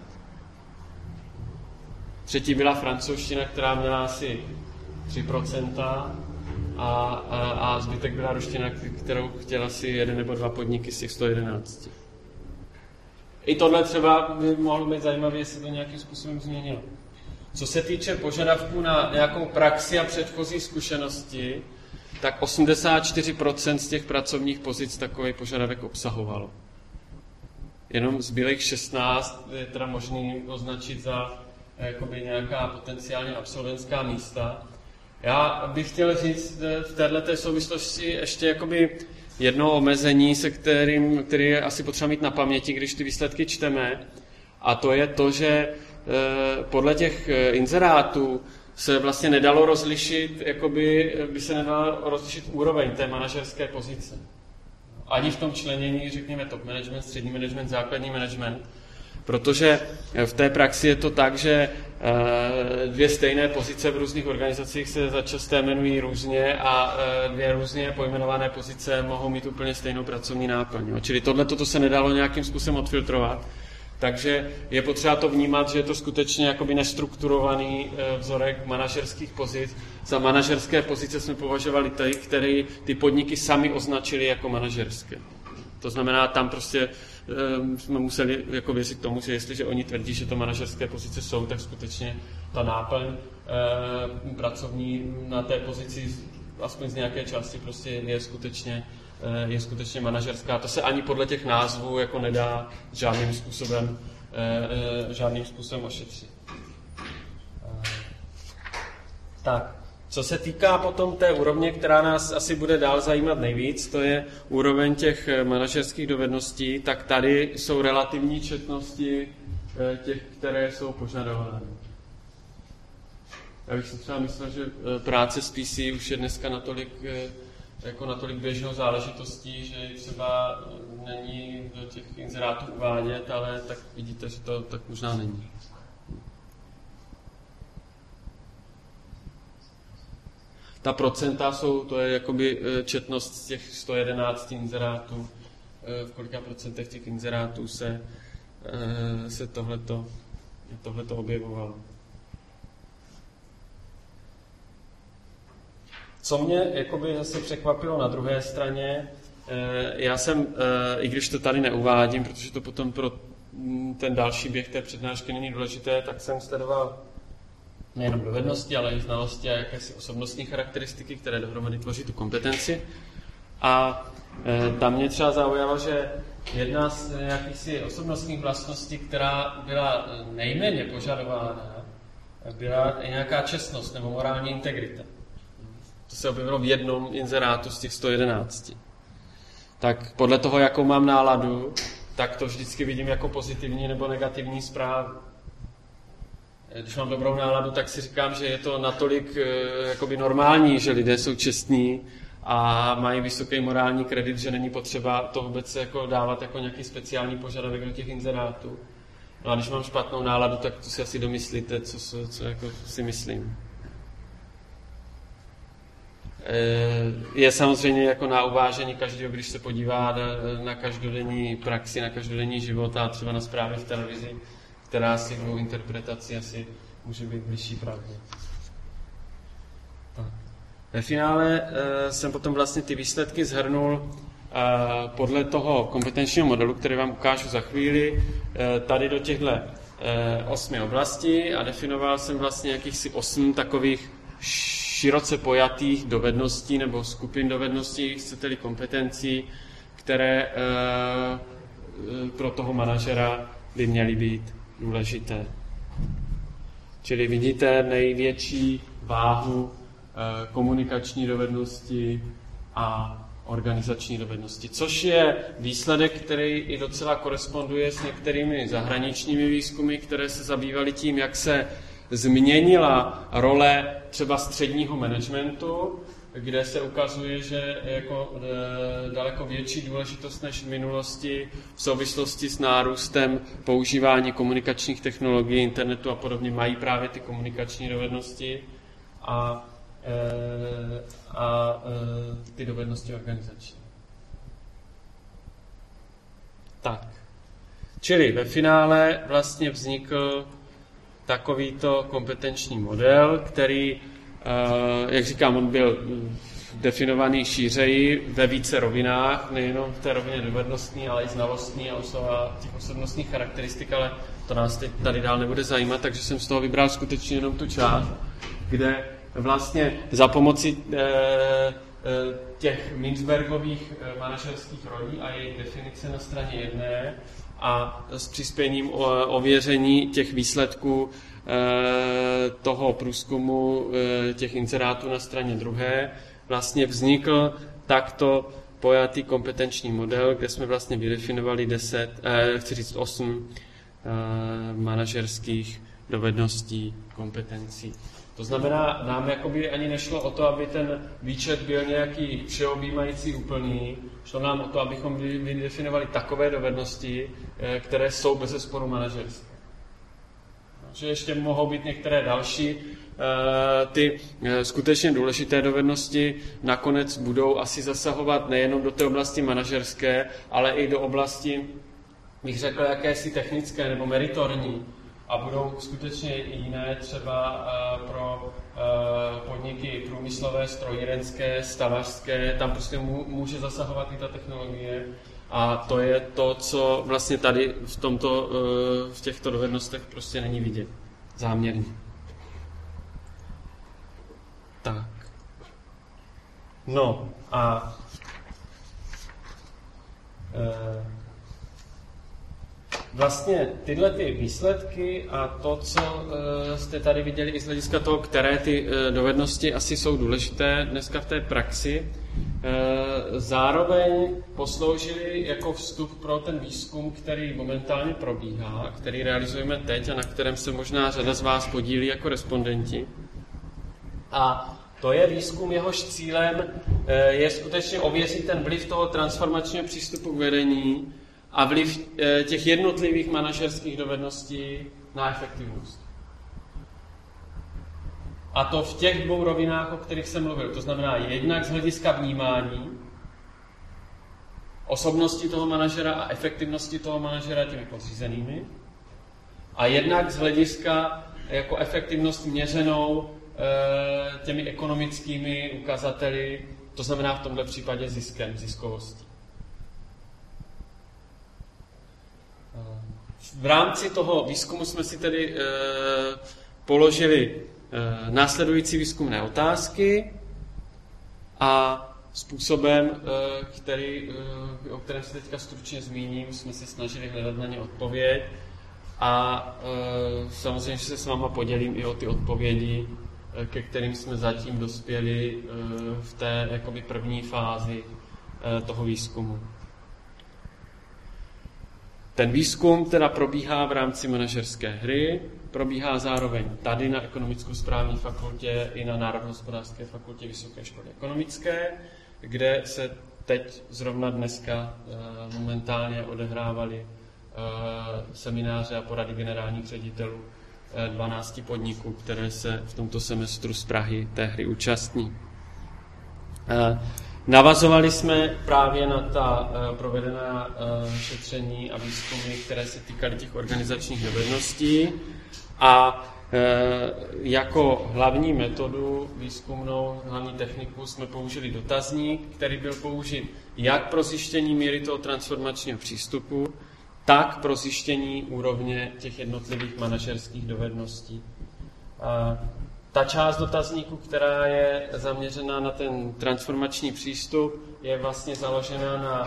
Třetí byla francouzština, která měla asi 3%, a zbytek byla ruština, kterou chtěla si 1 nebo 2 podniky z těch 111. I tohle třeba by mohlo být zajímavé, jestli to nějakým způsobem změnilo. Co se týče požadavků na nějakou praxi a předchozí zkušenosti, tak 84% z těch pracovních pozic takový požadavek obsahovalo. Jenom zbylých 16 je teda možný označit za jakoby nějaká potenciálně absolventská místa. Já bych chtěl říct v této souvislosti ještě jakoby jedno omezení, který je asi potřeba mít na paměti, když ty výsledky čteme, a to je to, že podle těch inzerátů se vlastně nedalo rozlišit, by se nedalo rozlišit úroveň té manažerské pozice. Ani v tom členění, řekněme, top management, střední management, základní management, protože v té praxi je to tak, že 2 stejné pozice v různých organizacích se začasté jmenují různě a 2 různě pojmenované pozice mohou mít úplně stejnou pracovní náplň. Čili toto se nedalo nějakým způsobem odfiltrovat. Takže je potřeba to vnímat, že je to skutečně jakoby nestrukturovaný vzorek manažerských pozic. Za manažerské pozice jsme považovali které ty podniky sami označili jako manažerské. To znamená, tam prostě jsme museli jako věřit tomu, že jestliže oni tvrdí, že to manažerské pozice jsou, tak skutečně ta náplň pracovní na té pozici aspoň z nějaké části prostě je skutečně je skutečně manažerská. To se ani podle těch názvů jako nedá žádným způsobem ošetřit. Tak, co se týká potom té úrovně, která nás asi bude dál zajímat nejvíc, to je úroveň těch manažerských dovedností, tak tady jsou relativní četnosti těch, které jsou požadovány. Já bych si třeba myslel, že práce s PC už je dneska natolik běžnou záležitostí, že třeba není do těch inzerátů uvádět, ale tak vidíte, že to tak možná není. Ta procenta to je jakoby četnost z těch 111 inzerátů. V kolika procentech těch inzerátů se tohleto objevovalo. Co mě jakoby zase překvapilo na druhé straně, já jsem, i když to tady neuvádím, protože to potom pro ten další běh té přednášky není důležité, tak jsem sledoval nejenom dovednosti, ale i znalosti a jakési osobnostní charakteristiky, které dohromady tvoří tu kompetenci. A tam mě třeba zaujalo, že jedna z jakýchsi osobnostních vlastností, která byla nejméně požadována, byla nějaká čestnost nebo morální integrita. To se objevilo v jednom inzerátu z těch 111. Tak podle toho, jakou mám náladu, tak to vždycky vidím jako pozitivní nebo negativní zprávu. Když mám dobrou náladu, tak si říkám, že je to natolik jakoby normální, že lidé jsou čestní a mají vysoký morální kredit, že není potřeba to vůbec jako dávat jako nějaký speciální požadavek do těch inzerátů. No a když mám špatnou náladu, tak to si asi domyslíte, co jako si myslím. Je samozřejmě jako na uvážení každého, když se podívá na každodenní praxi, na každodenní život a třeba na zprávy v televizi, která si svou interpretaci asi může být bližší pravdě. Ve finále jsem potom vlastně ty výsledky shrnul podle toho kompetenčního modelu, který vám ukážu za chvíli, tady do těchto 8 oblastí a definoval jsem vlastně jakýchsi 8 takových široce pojatých dovedností nebo skupin dovedností, chcete-li kompetencí, které pro toho manažera by měly být důležité. Čili vidíte největší váhu komunikační dovednosti a organizační dovednosti, což je výsledek, který i docela koresponduje s některými zahraničními výzkumy, které se zabývaly tím, jak se změnila role třeba středního managementu, kde se ukazuje, že jako daleko větší důležitost než v minulosti v souvislosti s nárůstem používání komunikačních technologií, internetu a podobně mají právě ty komunikační dovednosti a ty dovednosti organizační. Tak. Čili ve finále vlastně vznikl takovýto kompetenční model, který, jak říkám, on byl definovaný šířeji ve více rovinách, nejenom v té rovině dovednostní, ale i znalostní a těch osobnostních charakteristik, ale to nás teď tady dál nebude zajímat, takže jsem z toho vybral skutečně jenom tu část, kde vlastně za pomoci těch Mintzbergových manažerských rolí a jejich definice na straně jedné a s přispěním ověření těch výsledků toho průzkumu těch inzerátů na straně druhé vlastně vznikl takto pojatý kompetenční model, kde jsme vlastně vydefinovali 8 manažerských dovedností, kompetencí. To znamená, nám jakoby ani nešlo o to, aby ten výčet byl nějaký všeobjímající úplný. Šlo nám o to, abychom vydefinovali takové dovednosti, které jsou bezesporu manažerské. Že ještě mohou být některé další. Ty skutečně důležité dovednosti nakonec budou asi zasahovat nejenom do té oblasti manažerské, ale i do oblasti, bych řekl, jakési technické nebo meritorní. A budou skutečně jiné třeba pro podniky průmyslové, strojírenské, stavařské, tam prostě může zasahovat i ta technologie. A to je to, co vlastně tady v těchto dovednostech prostě není vidět záměrně. Tak. No a Vlastně tyhle ty výsledky a to, co jste tady viděli i z hlediska toho, které ty dovednosti asi jsou důležité dneska v té praxi, zároveň posloužily jako vstup pro ten výzkum, který momentálně probíhá, který realizujeme teď a na kterém se možná řada z vás podílí jako respondenti. A to je výzkum, jehož cílem je skutečně ověřit ten vliv toho transformačního přístupu k vedení a vliv těch jednotlivých manažerských dovedností na efektivnost. A to v těch dvou rovinách, o kterých jsem mluvil. To znamená jednak z hlediska vnímání, osobnosti toho manažera a efektivnosti toho manažera těmi podřízenými, a jednak z hlediska jako efektivnost měřenou těmi ekonomickými ukazateli, to znamená v tomto případě ziskem, ziskovostí. V rámci toho výzkumu jsme si tedy položili následující výzkumné otázky a způsobem, o kterém se teďka stručně zmíním, jsme se snažili hledat na ně odpověď a samozřejmě, že se s váma podělím i o ty odpovědi, ke kterým jsme zatím dospěli v té jakoby první fázi toho výzkumu. Ten výzkum teda probíhá v rámci manažerské hry, probíhá zároveň tady na ekonomicko-správní fakultě i na Národohospodářské fakultě Vysoké školy ekonomické, kde se teď zrovna dneska momentálně odehrávaly semináře a porady generálních ředitelů 12 podniků, které se v tomto semestru z Prahy té hry účastní. Navazovali jsme právě na ta provedená šetření a výzkumy, které se týkaly těch organizačních dovedností a jako hlavní metodu výzkumnou, hlavní techniku jsme použili dotazník, který byl použit jak pro zjištění míry toho transformačního přístupu, tak pro zjištění úrovně těch jednotlivých manažerských dovedností. Ta část dotazníku, která je zaměřená na ten transformační přístup, je vlastně založena na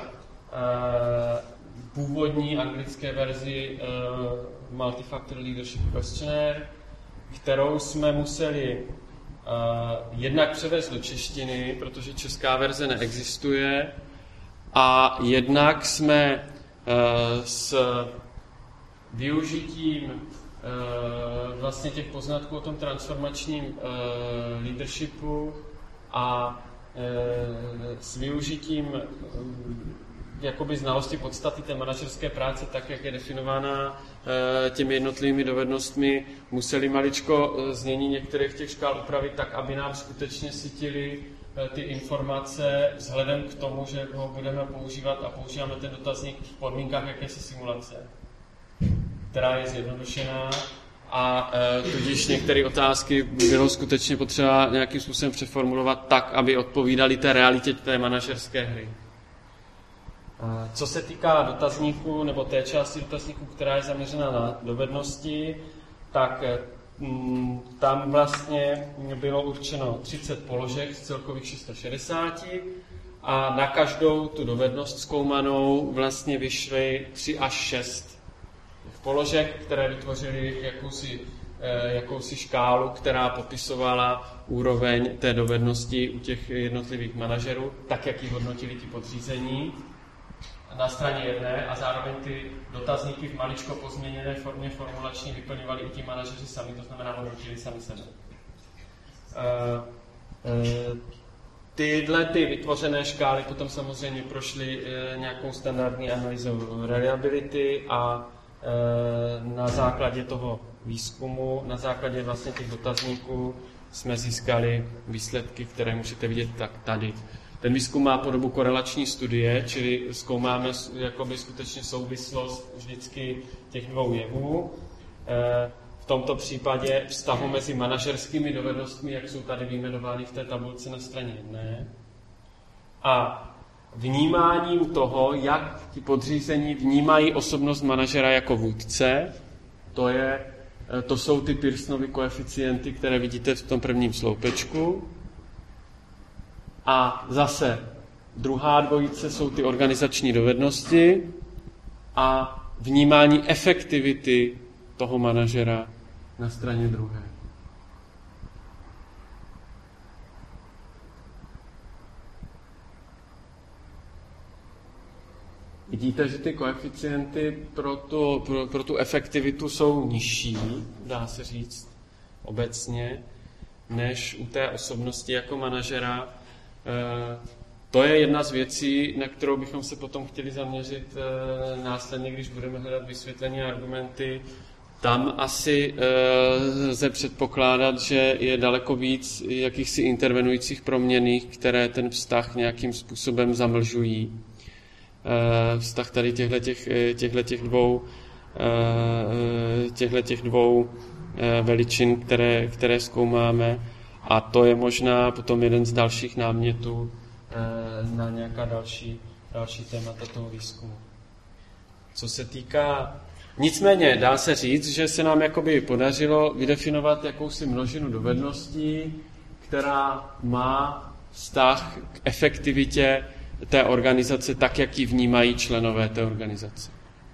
původní anglické verzi Multifactor Leadership Questionnaire, kterou jsme museli jednak převést do češtiny, protože česká verze neexistuje, a jednak jsme s využitím vlastně těch poznatků o tom transformačním leadershipu a s využitím jakoby znalosti podstaty té manažerské práce, tak jak je definována těmi jednotlivými dovednostmi, museli maličko znění některých těch škál upravit tak, aby nám skutečně sytili ty informace vzhledem k tomu, že ho budeme používat a používáme ten dotazník v podmínkách jakési simulace, která je zjednodušená a tudíž některé otázky bylo skutečně potřeba nějakým způsobem přeformulovat tak, aby odpovídaly té realitě té manažerské hry. Co se týká dotazníku, nebo té části dotazníku, která je zaměřena na dovednosti, tak tam vlastně bylo určeno 30 položek z celkových 660 a na každou tu dovednost zkoumanou vlastně vyšly 3 až 6 položek, které vytvořily jakousi škálu, která popisovala úroveň té dovednosti u těch jednotlivých manažerů, tak jak ji hodnotili ti podřízení na straně jedné a zároveň ty dotazníky v maličko pozměněné formě formulační vyplňovali i ti manažeři sami, to znamená hodnotili sami sebe. Tyhle ty vytvořené škály potom samozřejmě prošly nějakou standardní analýzou reliability a na základě toho výzkumu, na základě vlastně těch dotazníků jsme získali výsledky, které můžete vidět tak tady. Ten výzkum má podobu korelační studie, čili zkoumáme jakoby skutečně souvislost vždycky těch dvou jevů. V tomto případě vztahu mezi manažerskými dovednostmi, jak jsou tady vyjmenovány v té tabulce na straně jedné, a vnímáním toho, jak ti podřízení vnímají osobnost manažera jako vůdce, to jsou ty Pearsonovy koeficienty, které vidíte v tom prvním sloupečku. A zase Druhá dvojice jsou ty organizační dovednosti a vnímání efektivity toho manažera na straně druhé. Vidíte, že ty koeficienty pro tu efektivitu jsou nižší, dá se říct obecně, než u té osobnosti jako manažera. To je jedna z věcí, na kterou bychom se potom chtěli zaměřit následně, když budeme hledat vysvětlení a argumenty. Tam asi lze předpokládat, že je daleko víc jakýchsi intervenujících proměnných, které ten vztah nějakým způsobem zamlžují. Vztah tady těchto dvou veličin, které zkoumáme. A to je možná potom jeden z dalších námětů na nějaká další témata toho výzkumu. Co se týká... Nicméně dá se říct, že se nám jakoby podařilo vydefinovat jakousi množinu dovedností, která má vztah k efektivitě té organizace tak, jak ji vnímají členové té organizace.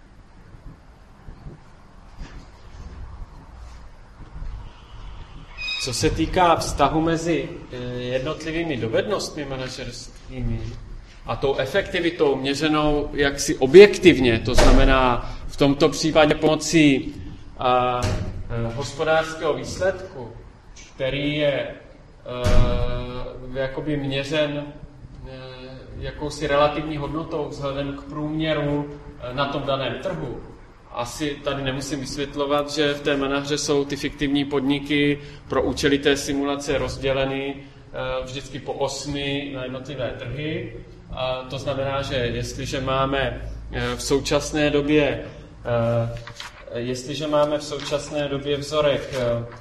Co se týká vztahu mezi jednotlivými dovednostmi manažerskými a tou efektivitou měřenou jaksi objektivně, to znamená v tomto případě pomocí hospodářského výsledku, který je jakoby měřen jakousi relativní hodnotou vzhledem k průměru na tom daném trhu. Asi tady nemusím vysvětlovat, že v té manažře jsou ty fiktivní podniky pro účely té simulace rozděleny vždycky po 8 na jednotlivé trhy. A to znamená, že jestliže máme v současné době vzorek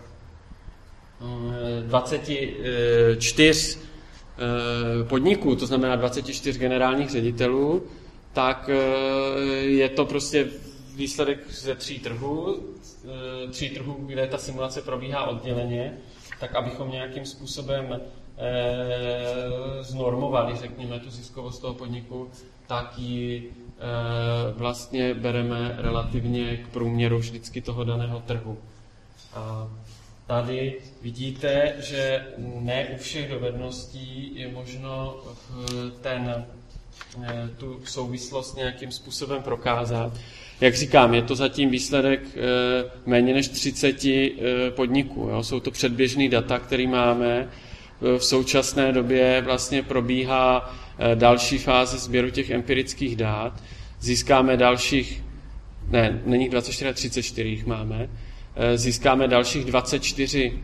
24 podniků, to znamená 24 generálních ředitelů, tak je to prostě výsledek ze 3 trhů, kde ta simulace probíhá odděleně, tak abychom nějakým způsobem znormovali, řekněme, tu ziskovost toho podniku, tak ji vlastně bereme relativně k průměru vždycky toho daného trhu. A tady vidíte, že ne u všech dovedností je možno tu souvislost nějakým způsobem prokázat. Jak říkám, je to zatím výsledek méně než 30 podniků. Jo? Jsou to předběžný data, které máme. V současné době vlastně probíhá další fáze sběru těch empirických dat. Získáme dalších, není 24, 34 jich máme. Získáme dalších 24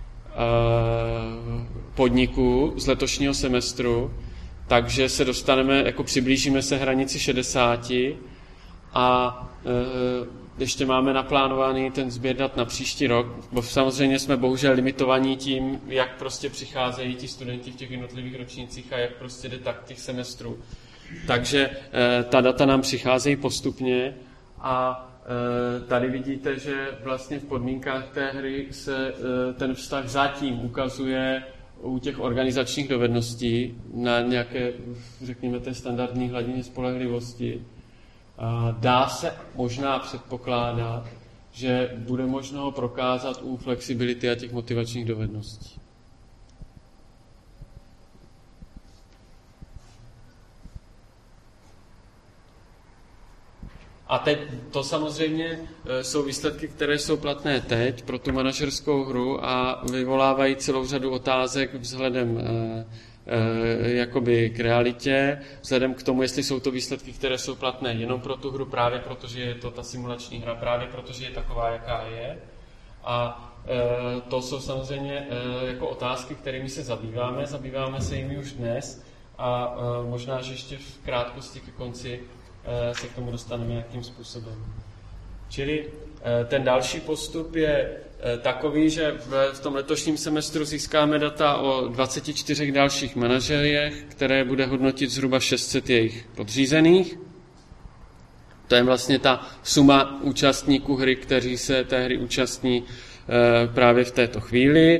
podniků z letošního semestru, takže se dostaneme, jako přiblížíme se hranici 60 a ještě máme naplánovaný ten sběr dat na příští rok, bo samozřejmě jsme bohužel limitovaní tím, jak prostě přicházejí ti studenti v těch jednotlivých ročnících a jak prostě jde tak těch semestrů. Takže ta data nám přicházejí postupně a tady vidíte, že vlastně v podmínkách té hry se ten vztah zatím ukazuje u těch organizačních dovedností na nějaké, řekněme, té standardní hladině spolehlivosti. Dá se možná předpokládat, že bude možno ho prokázat u flexibility a těch motivačních dovedností. A teď to samozřejmě jsou výsledky, které jsou platné teď pro tu manažerskou hru a vyvolávají celou řadu otázek vzhledem jakoby k realitě, vzhledem k tomu, jestli jsou to výsledky, které jsou platné jenom pro tu hru, právě protože je to ta simulační hra, právě protože je taková, jaká je. A to jsou samozřejmě jako otázky, kterými se zabýváme se jimi už dnes a možná, že ještě v krátkosti ke konci se k tomu dostaneme nějakým způsobem. Čili ten další postup je takový, že v tom letošním semestru získáme data o 24 dalších manažerech, které bude hodnotit zhruba 600 jejich podřízených. To je vlastně ta suma účastníků hry, kteří se té hry účastní právě v této chvíli.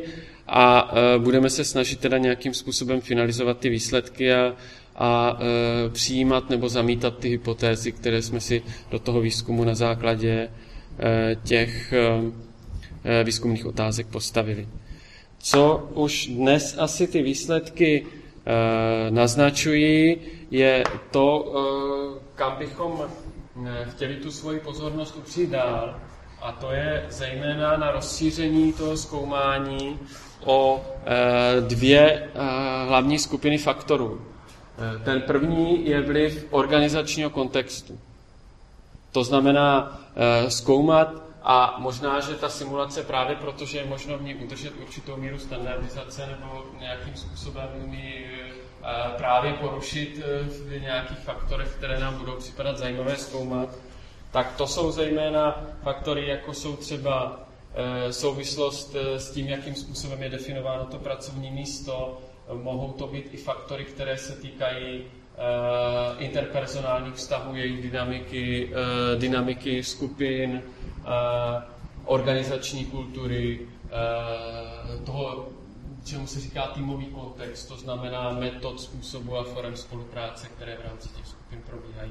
a budeme se snažit teda nějakým způsobem finalizovat ty výsledky a přijímat nebo zamítat ty hypotézy, které jsme si do toho výzkumu na základě těch výzkumných otázek postavili. Co už dnes asi ty výsledky naznačují, je to, kam bychom chtěli tu svoji pozornost upřít dál, a to je zejména na rozšíření toho zkoumání o dvě hlavní skupiny faktorů. Ten první je vliv organizačního kontextu. To znamená zkoumat, a možná, že ta simulace právě protože je možno v ní udržet určitou míru standardizace nebo nějakým způsobem ji právě porušit v nějakých faktorech, které nám budou připadat zajímavé zkoumat, tak to jsou zejména faktory, jako jsou třeba souvislost s tím, jakým způsobem je definováno to pracovní místo. Mohou to být i faktory, které se týkají interpersonálních vztahů, jejich dynamiky skupin, organizační kultury, toho, čemu se říká týmový kontext, to znamená metod, způsobu a forem spolupráce, které v rámci těch skupin probíhají.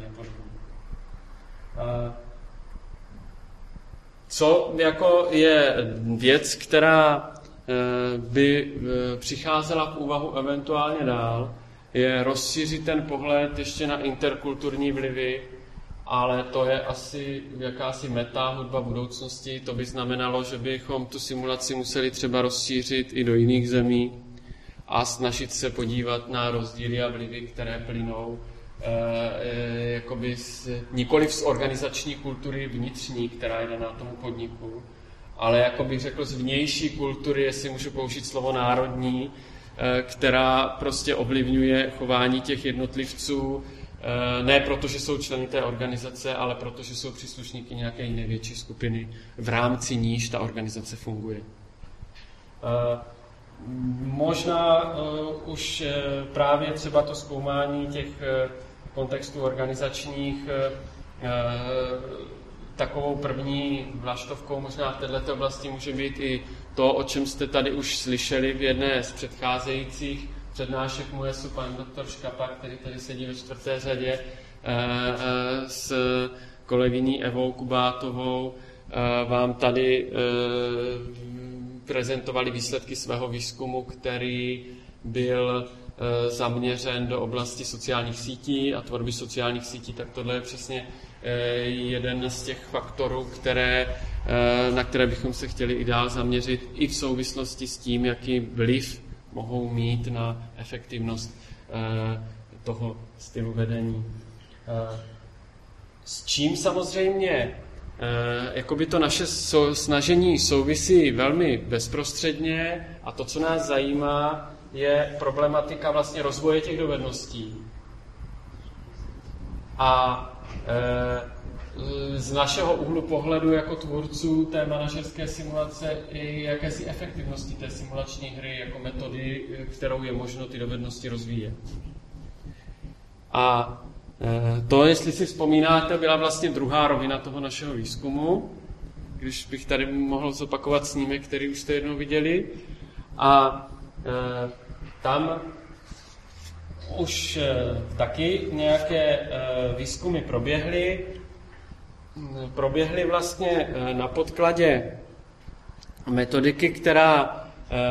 Co jako je věc, která by přicházela v úvahu eventuálně dál, je rozšířit ten pohled ještě na interkulturní vlivy, ale to je asi jakási meta hudba budoucnosti. To by znamenalo, že bychom tu simulaci museli třeba rozšířit i do jiných zemí a snažit se podívat na rozdíly a vlivy, které plynou nikoliv z organizační kultury vnitřní, která je daná tomu podniku, ale jako bych řekl z vnější kultury, jestli můžu použít slovo národní, která prostě ovlivňuje chování těch jednotlivců, ne proto, že jsou členy té organizace, ale proto, že jsou příslušníky nějaké jiné větší skupiny, v rámci níž ta organizace funguje. Možná už právě třeba to zkoumání těch kontextů organizačních takovou první vlaštovkou možná v této oblasti může být i to, o čem jste tady už slyšeli v jedné z předcházejících přednášek MUESu, pan doktor Škapa, který tady sedí ve 4. řadě, s kolegyní Evou Kubátovou vám tady prezentovali výsledky svého výzkumu, který byl zaměřen do oblasti sociálních sítí a tvorby sociálních sítí, tak tohle je přesně jeden z těch faktorů, na které bychom se chtěli i dál zaměřit, i v souvislosti s tím, jaký vliv mohou mít na efektivnost toho stylu vedení. S čím samozřejmě jakoby to naše snažení souvisí velmi bezprostředně a to, co nás zajímá, je problematika vlastně rozvoje těch dovedností. A z našeho úhlu pohledu jako tvůrců té manažerské simulace i jakési efektivnosti té simulační hry jako metody, kterou je možno ty dovednosti rozvíjet. A to, jestli si vzpomínáte, byla vlastně druhá rovina toho našeho výzkumu, když bych tady mohl zopakovat snímek, který už jste jednou viděli. A tam už taky nějaké výzkumy proběhly vlastně na podkladě metodiky, která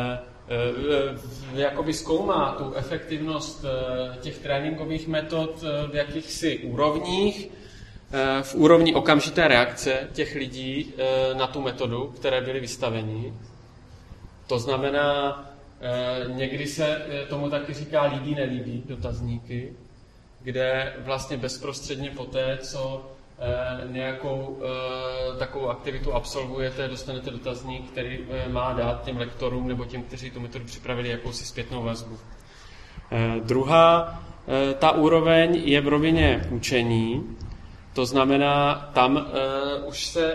jakoby zkoumá tu efektivnost těch tréninkových metod v jakýchsi úrovních, v úrovni okamžité reakce těch lidí na tu metodu, které byly vystaveni. To znamená, někdy se tomu taky říká líbí, nelíbí dotazníky, kde vlastně bezprostředně poté, co nějakou takovou aktivitu absolvujete, dostanete dotazník, který má dát těm lektorům nebo těm, kteří tu metodu připravili, jakousi zpětnou vazbu. Druhá, ta úroveň je v rovině učení, to znamená, tam už se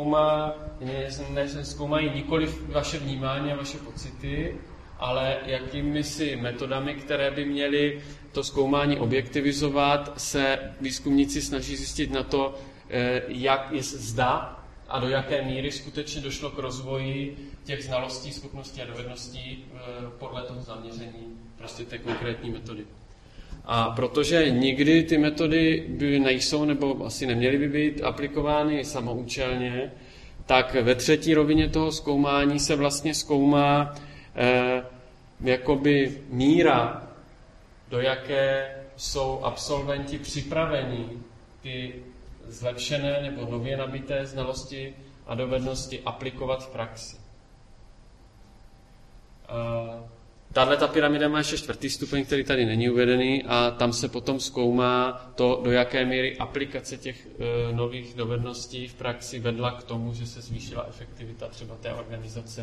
zkoumají nikoliv vaše vnímání a vaše pocity, ale jakými si metodami, které by měly to zkoumání objektivizovat, se výzkumníci snaží zjistit na to, zda a do jaké míry skutečně došlo k rozvoji těch znalostí, schopností a dovedností podle toho zaměření prostě té konkrétní metody. A protože nikdy ty metody nejsou nebo asi neměly by být aplikovány samoučelně, tak ve třetí rovině toho zkoumání se vlastně zkoumá jakoby míra, do jaké jsou absolventi připraveni ty zlepšené nebo nově nabité znalosti a dovednosti aplikovat v praxi. Tato pyramida má ještě 4. stupeň, který tady není uvedený, a tam se potom zkoumá to, do jaké míry aplikace těch nových dovedností v praxi vedla k tomu, že se zvýšila efektivita třeba té organizace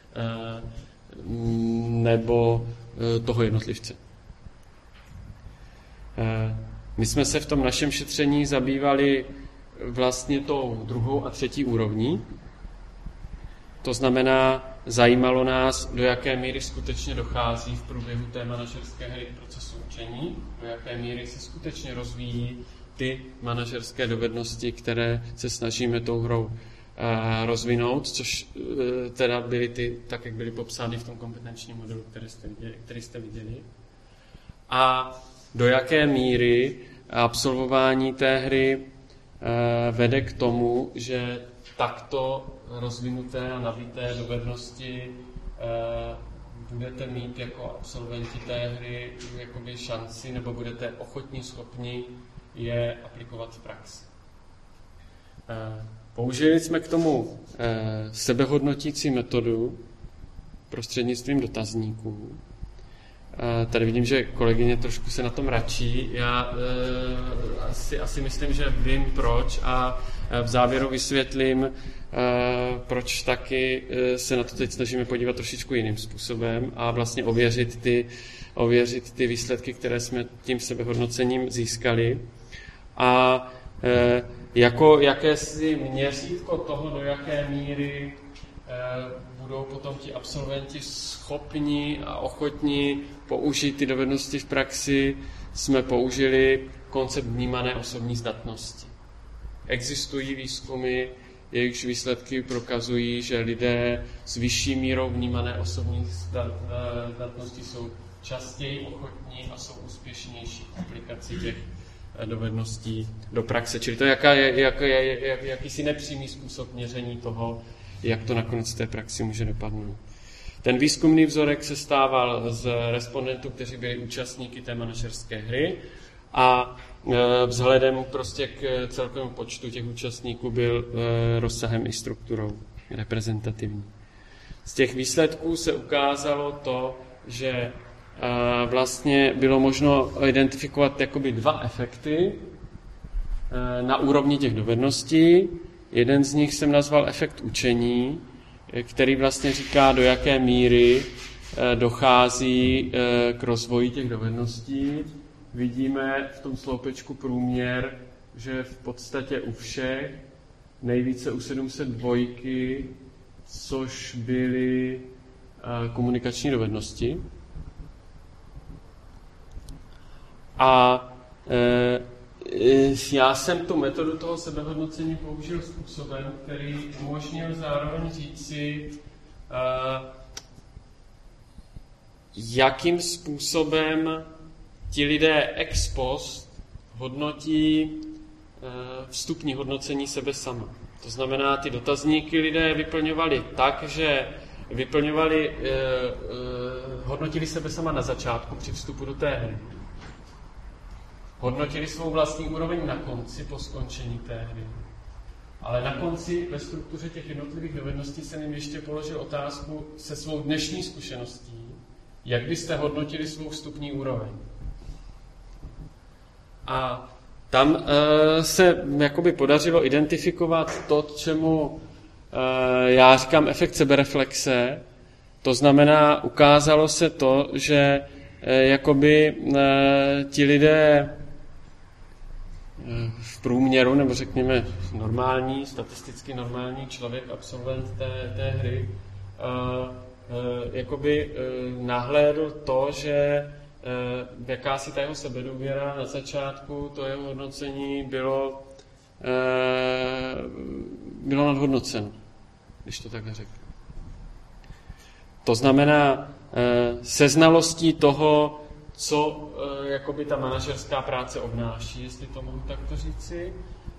nebo toho jednotlivce. My jsme se v tom našem šetření zabývali vlastně tou 2. a 3. úrovní. To znamená, zajímalo nás, do jaké míry skutečně dochází v průběhu té manažerské hry k procesu učení, do jaké míry se skutečně rozvíjí ty manažerské dovednosti, které se snažíme tou hrou rozvinout, což teda byly ty, tak jak byly popsány v tom kompetenčním modelu, který jste viděli. A do jaké míry absolvování té hry vede k tomu, že takto rozvinuté a nabité dovednosti budete mít jako absolventi té hry jakoby šanci, nebo budete ochotní, schopni je aplikovat v praxi. Použili jsme k tomu sebehodnotící metodu prostřednictvím dotazníků. Tady vidím, že kolegyně trošku se na tom račí. Já asi myslím, že vím proč, a v závěru vysvětlím, proč taky se na to teď snažíme podívat trošičku jiným způsobem a vlastně ověřit ty výsledky, které jsme tím sebehodnocením získali. A jako jakési měřítko toho, do jaké míry budou potom ti absolventi schopni a ochotní použít ty dovednosti v praxi, jsme použili koncept vnímané osobní zdatnosti. Existují výzkumy, jejichž výsledky prokazují, že lidé s vyšší mírou vnímané osobní zdatnosti jsou častěji ochotní a jsou úspěšnější v aplikaci těch dovedností do praxe. Čili to je jakýsi nepřímý způsob měření toho, jak to nakonec v té praxi může dopadnout. Ten výzkumný vzorek se stával z respondentů, kteří byli účastníky té manažerské hry, a vzhledem prostě k celkovému počtu těch účastníků byl rozsahem i strukturou reprezentativní. Z těch výsledků se ukázalo to, že vlastně bylo možno identifikovat jakoby 2 efekty na úrovni těch dovedností. Jeden z nich jsem nazval efekt učení, který vlastně říká, do jaké míry dochází k rozvoji těch dovedností. Vidíme v tom sloupečku průměr, že v podstatě u všech, nejvíce u 702, což byly komunikační dovednosti. A já jsem tu metodu toho sebehodnocení použil způsobem, který umožnil zároveň říci, jakým způsobem ti lidé ex post hodnotí vstupní hodnocení sebe sama. To znamená, ty dotazníky lidé vyplňovali tak, že hodnotili sebe sama na začátku při vstupu do té hry. Hodnotili svou vlastní úroveň na konci, po skončení té hry. Ale na konci ve struktuře těch jednotlivých dovedností jsem jim ještě položil otázku se svou dnešní zkušeností, jak byste hodnotili svou vstupní úroveň. A tam se jakoby podařilo identifikovat to, čemu já říkám efekt sebereflexe. To znamená, ukázalo se to, že jakoby ti lidé v průměru, nebo řekněme statisticky normální člověk, absolvent té hry, jakoby nahlédl to, že jakási ta jeho sebedůvěra na začátku, to jeho hodnocení bylo bylo nadhodnoceno, když to takhle řeknu. To znamená, se znalostí toho, co jakoby ta manažerská práce obnáší, jestli to mohu takto říci,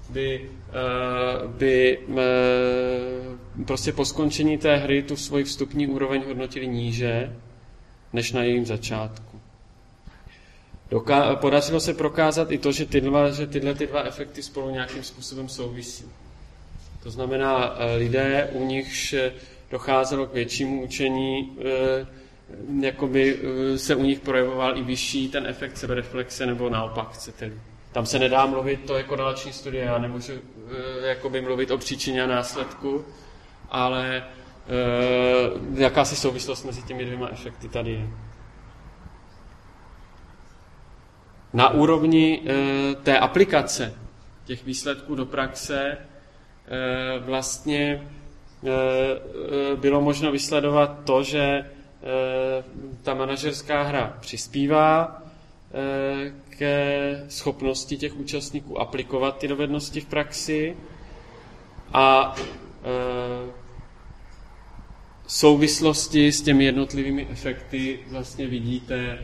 by prostě po skončení té hry tu svoji vstupní úroveň hodnotili níže, než na jejím začátku. Podařilo se prokázat i to, že tyhle dva efekty spolu nějakým způsobem souvisí. To znamená, lidé, u nichž docházelo k většímu učení, jakoby se u nich projevoval i vyšší ten efekt sebereflexe, nebo naopak, chcete-li. Tam se nedá mluvit, to je korelační studie, já nemůžu jakoby mluvit o příčině a následku, ale jakási souvislost mezi těmi dvěma efekty tady je. Na úrovni té aplikace těch výsledků do praxe vlastně bylo možno vysledovat to, že ta manažerská hra přispívá ke schopnosti těch účastníků aplikovat ty dovednosti v praxi a souvislosti s těmi jednotlivými efekty vlastně vidíte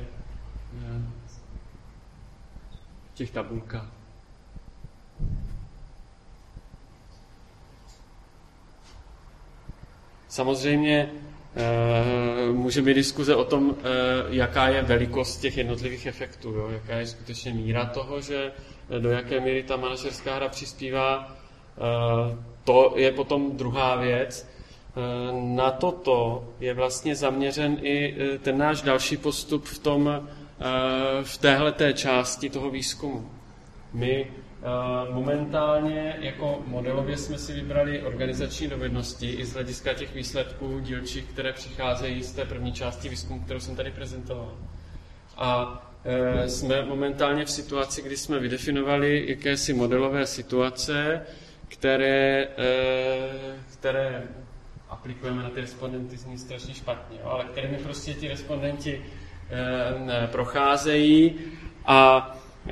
v těch tabulkách. Samozřejmě může být diskuze o tom, jaká je velikost těch jednotlivých efektů, jo? Jaká je skutečně míra toho, že do jaké míry ta manažerská hra přispívá. To je potom druhá věc. Na toto je vlastně zaměřen i ten náš další postup v téhleté části toho výzkumu. My momentálně jako modelově jsme si vybrali organizační dovednosti i z hlediska těch výsledků dílčích, které přicházejí z té první části výzkumu, kterou jsem tady prezentoval. A jsme momentálně v situaci, kdy jsme vydefinovali jakési modelové situace, které aplikujeme na ty respondenty, zní strašně špatně, jo, ale kterými prostě ti respondenti procházejí a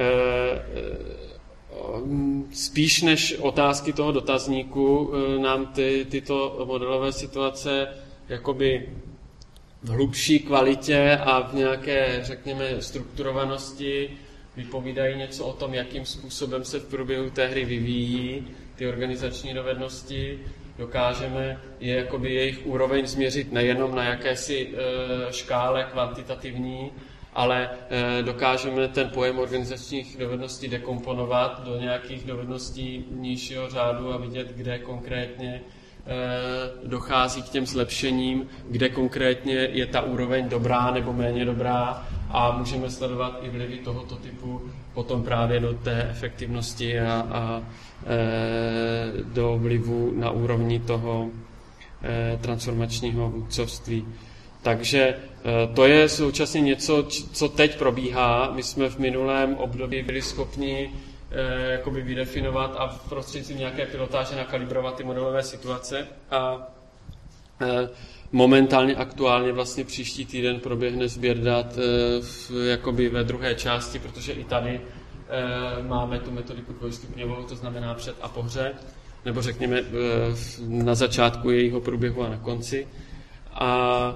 spíš než otázky toho dotazníku nám tyto modelové situace jakoby v hlubší kvalitě a v nějaké, řekněme, strukturovanosti vypovídají něco o tom, jakým způsobem se v průběhu té hry vyvíjí ty organizační dovednosti. Dokážeme jakoby jejich úroveň změřit nejenom na jakési škále kvantitativní, ale dokážeme ten pojem organizačních dovedností dekomponovat do nějakých dovedností nižšího řádu a vidět, kde konkrétně dochází k těm zlepšením, kde konkrétně je ta úroveň dobrá nebo méně dobrá a můžeme sledovat i vlivy tohoto typu potom právě do té efektivnosti a do vlivu na úrovni toho transformačního vůdcovství. Takže to je současně něco, co teď probíhá. My jsme v minulém období byli schopni jakoby vydefinovat a v prostřednictvím nějaké pilotáže nakalibrovat ty modelové situace a momentálně aktuálně vlastně příští týden proběhne sběr dat jakoby ve druhé části, protože i tady máme tu metodiku dvojstupňovou, to znamená před a po hře, nebo řekněme na začátku jejího průběhu a na konci. A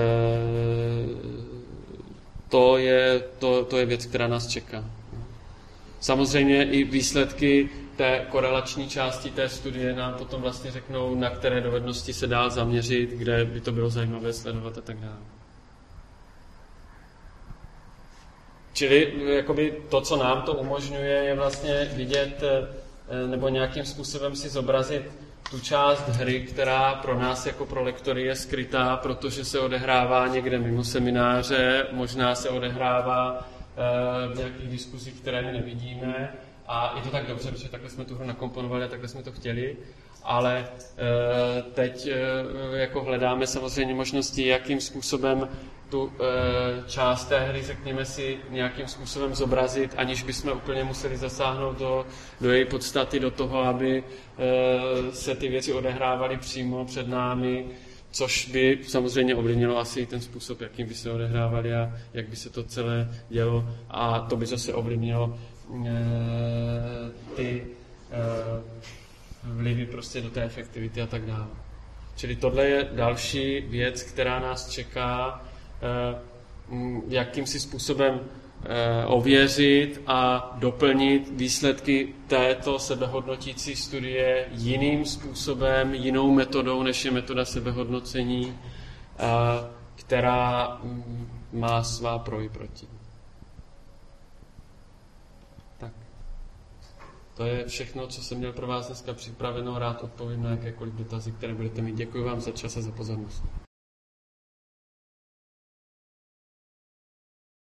to je věc, která nás čeká. Samozřejmě i výsledky té korelační části té studie nám potom vlastně řeknou, na které dovednosti se dál zaměřit, kde by to bylo zajímavé sledovat a tak dále. Čili jakoby to, co nám to umožňuje, je vlastně vidět nebo nějakým způsobem si zobrazit tu část hry, která pro nás jako pro lektory je skrytá, protože se odehrává někde mimo semináře, možná se odehrává v nějakých diskuzích, které my nevidíme. A je to tak dobře, protože takhle jsme tu hru nakomponovali a takhle jsme to chtěli. Ale teď jako hledáme samozřejmě možnosti, jakým způsobem tu část té hry, řekněme si, nějakým způsobem zobrazit, aniž bychom úplně museli zasáhnout do její podstaty, do toho, aby se ty věci odehrávaly přímo před námi, což by samozřejmě ovlivnilo asi ten způsob, jakým by se odehrávaly a jak by se to celé dělo. A to by zase ovlivnilo ty vlivy prostě do té efektivity a tak dále. Čili tohle je další věc, která nás čeká, jakýmsi způsobem ověřit a doplnit výsledky této sebehodnotící studie jiným způsobem, jinou metodou, než je metoda sebehodnocení, která má svá pro i proti. Tak. To je všechno, co jsem měl pro vás dneska připraveno. Rád odpovím na jakékoliv dotazy, které budete mít. Děkuji vám za čas a za pozornost.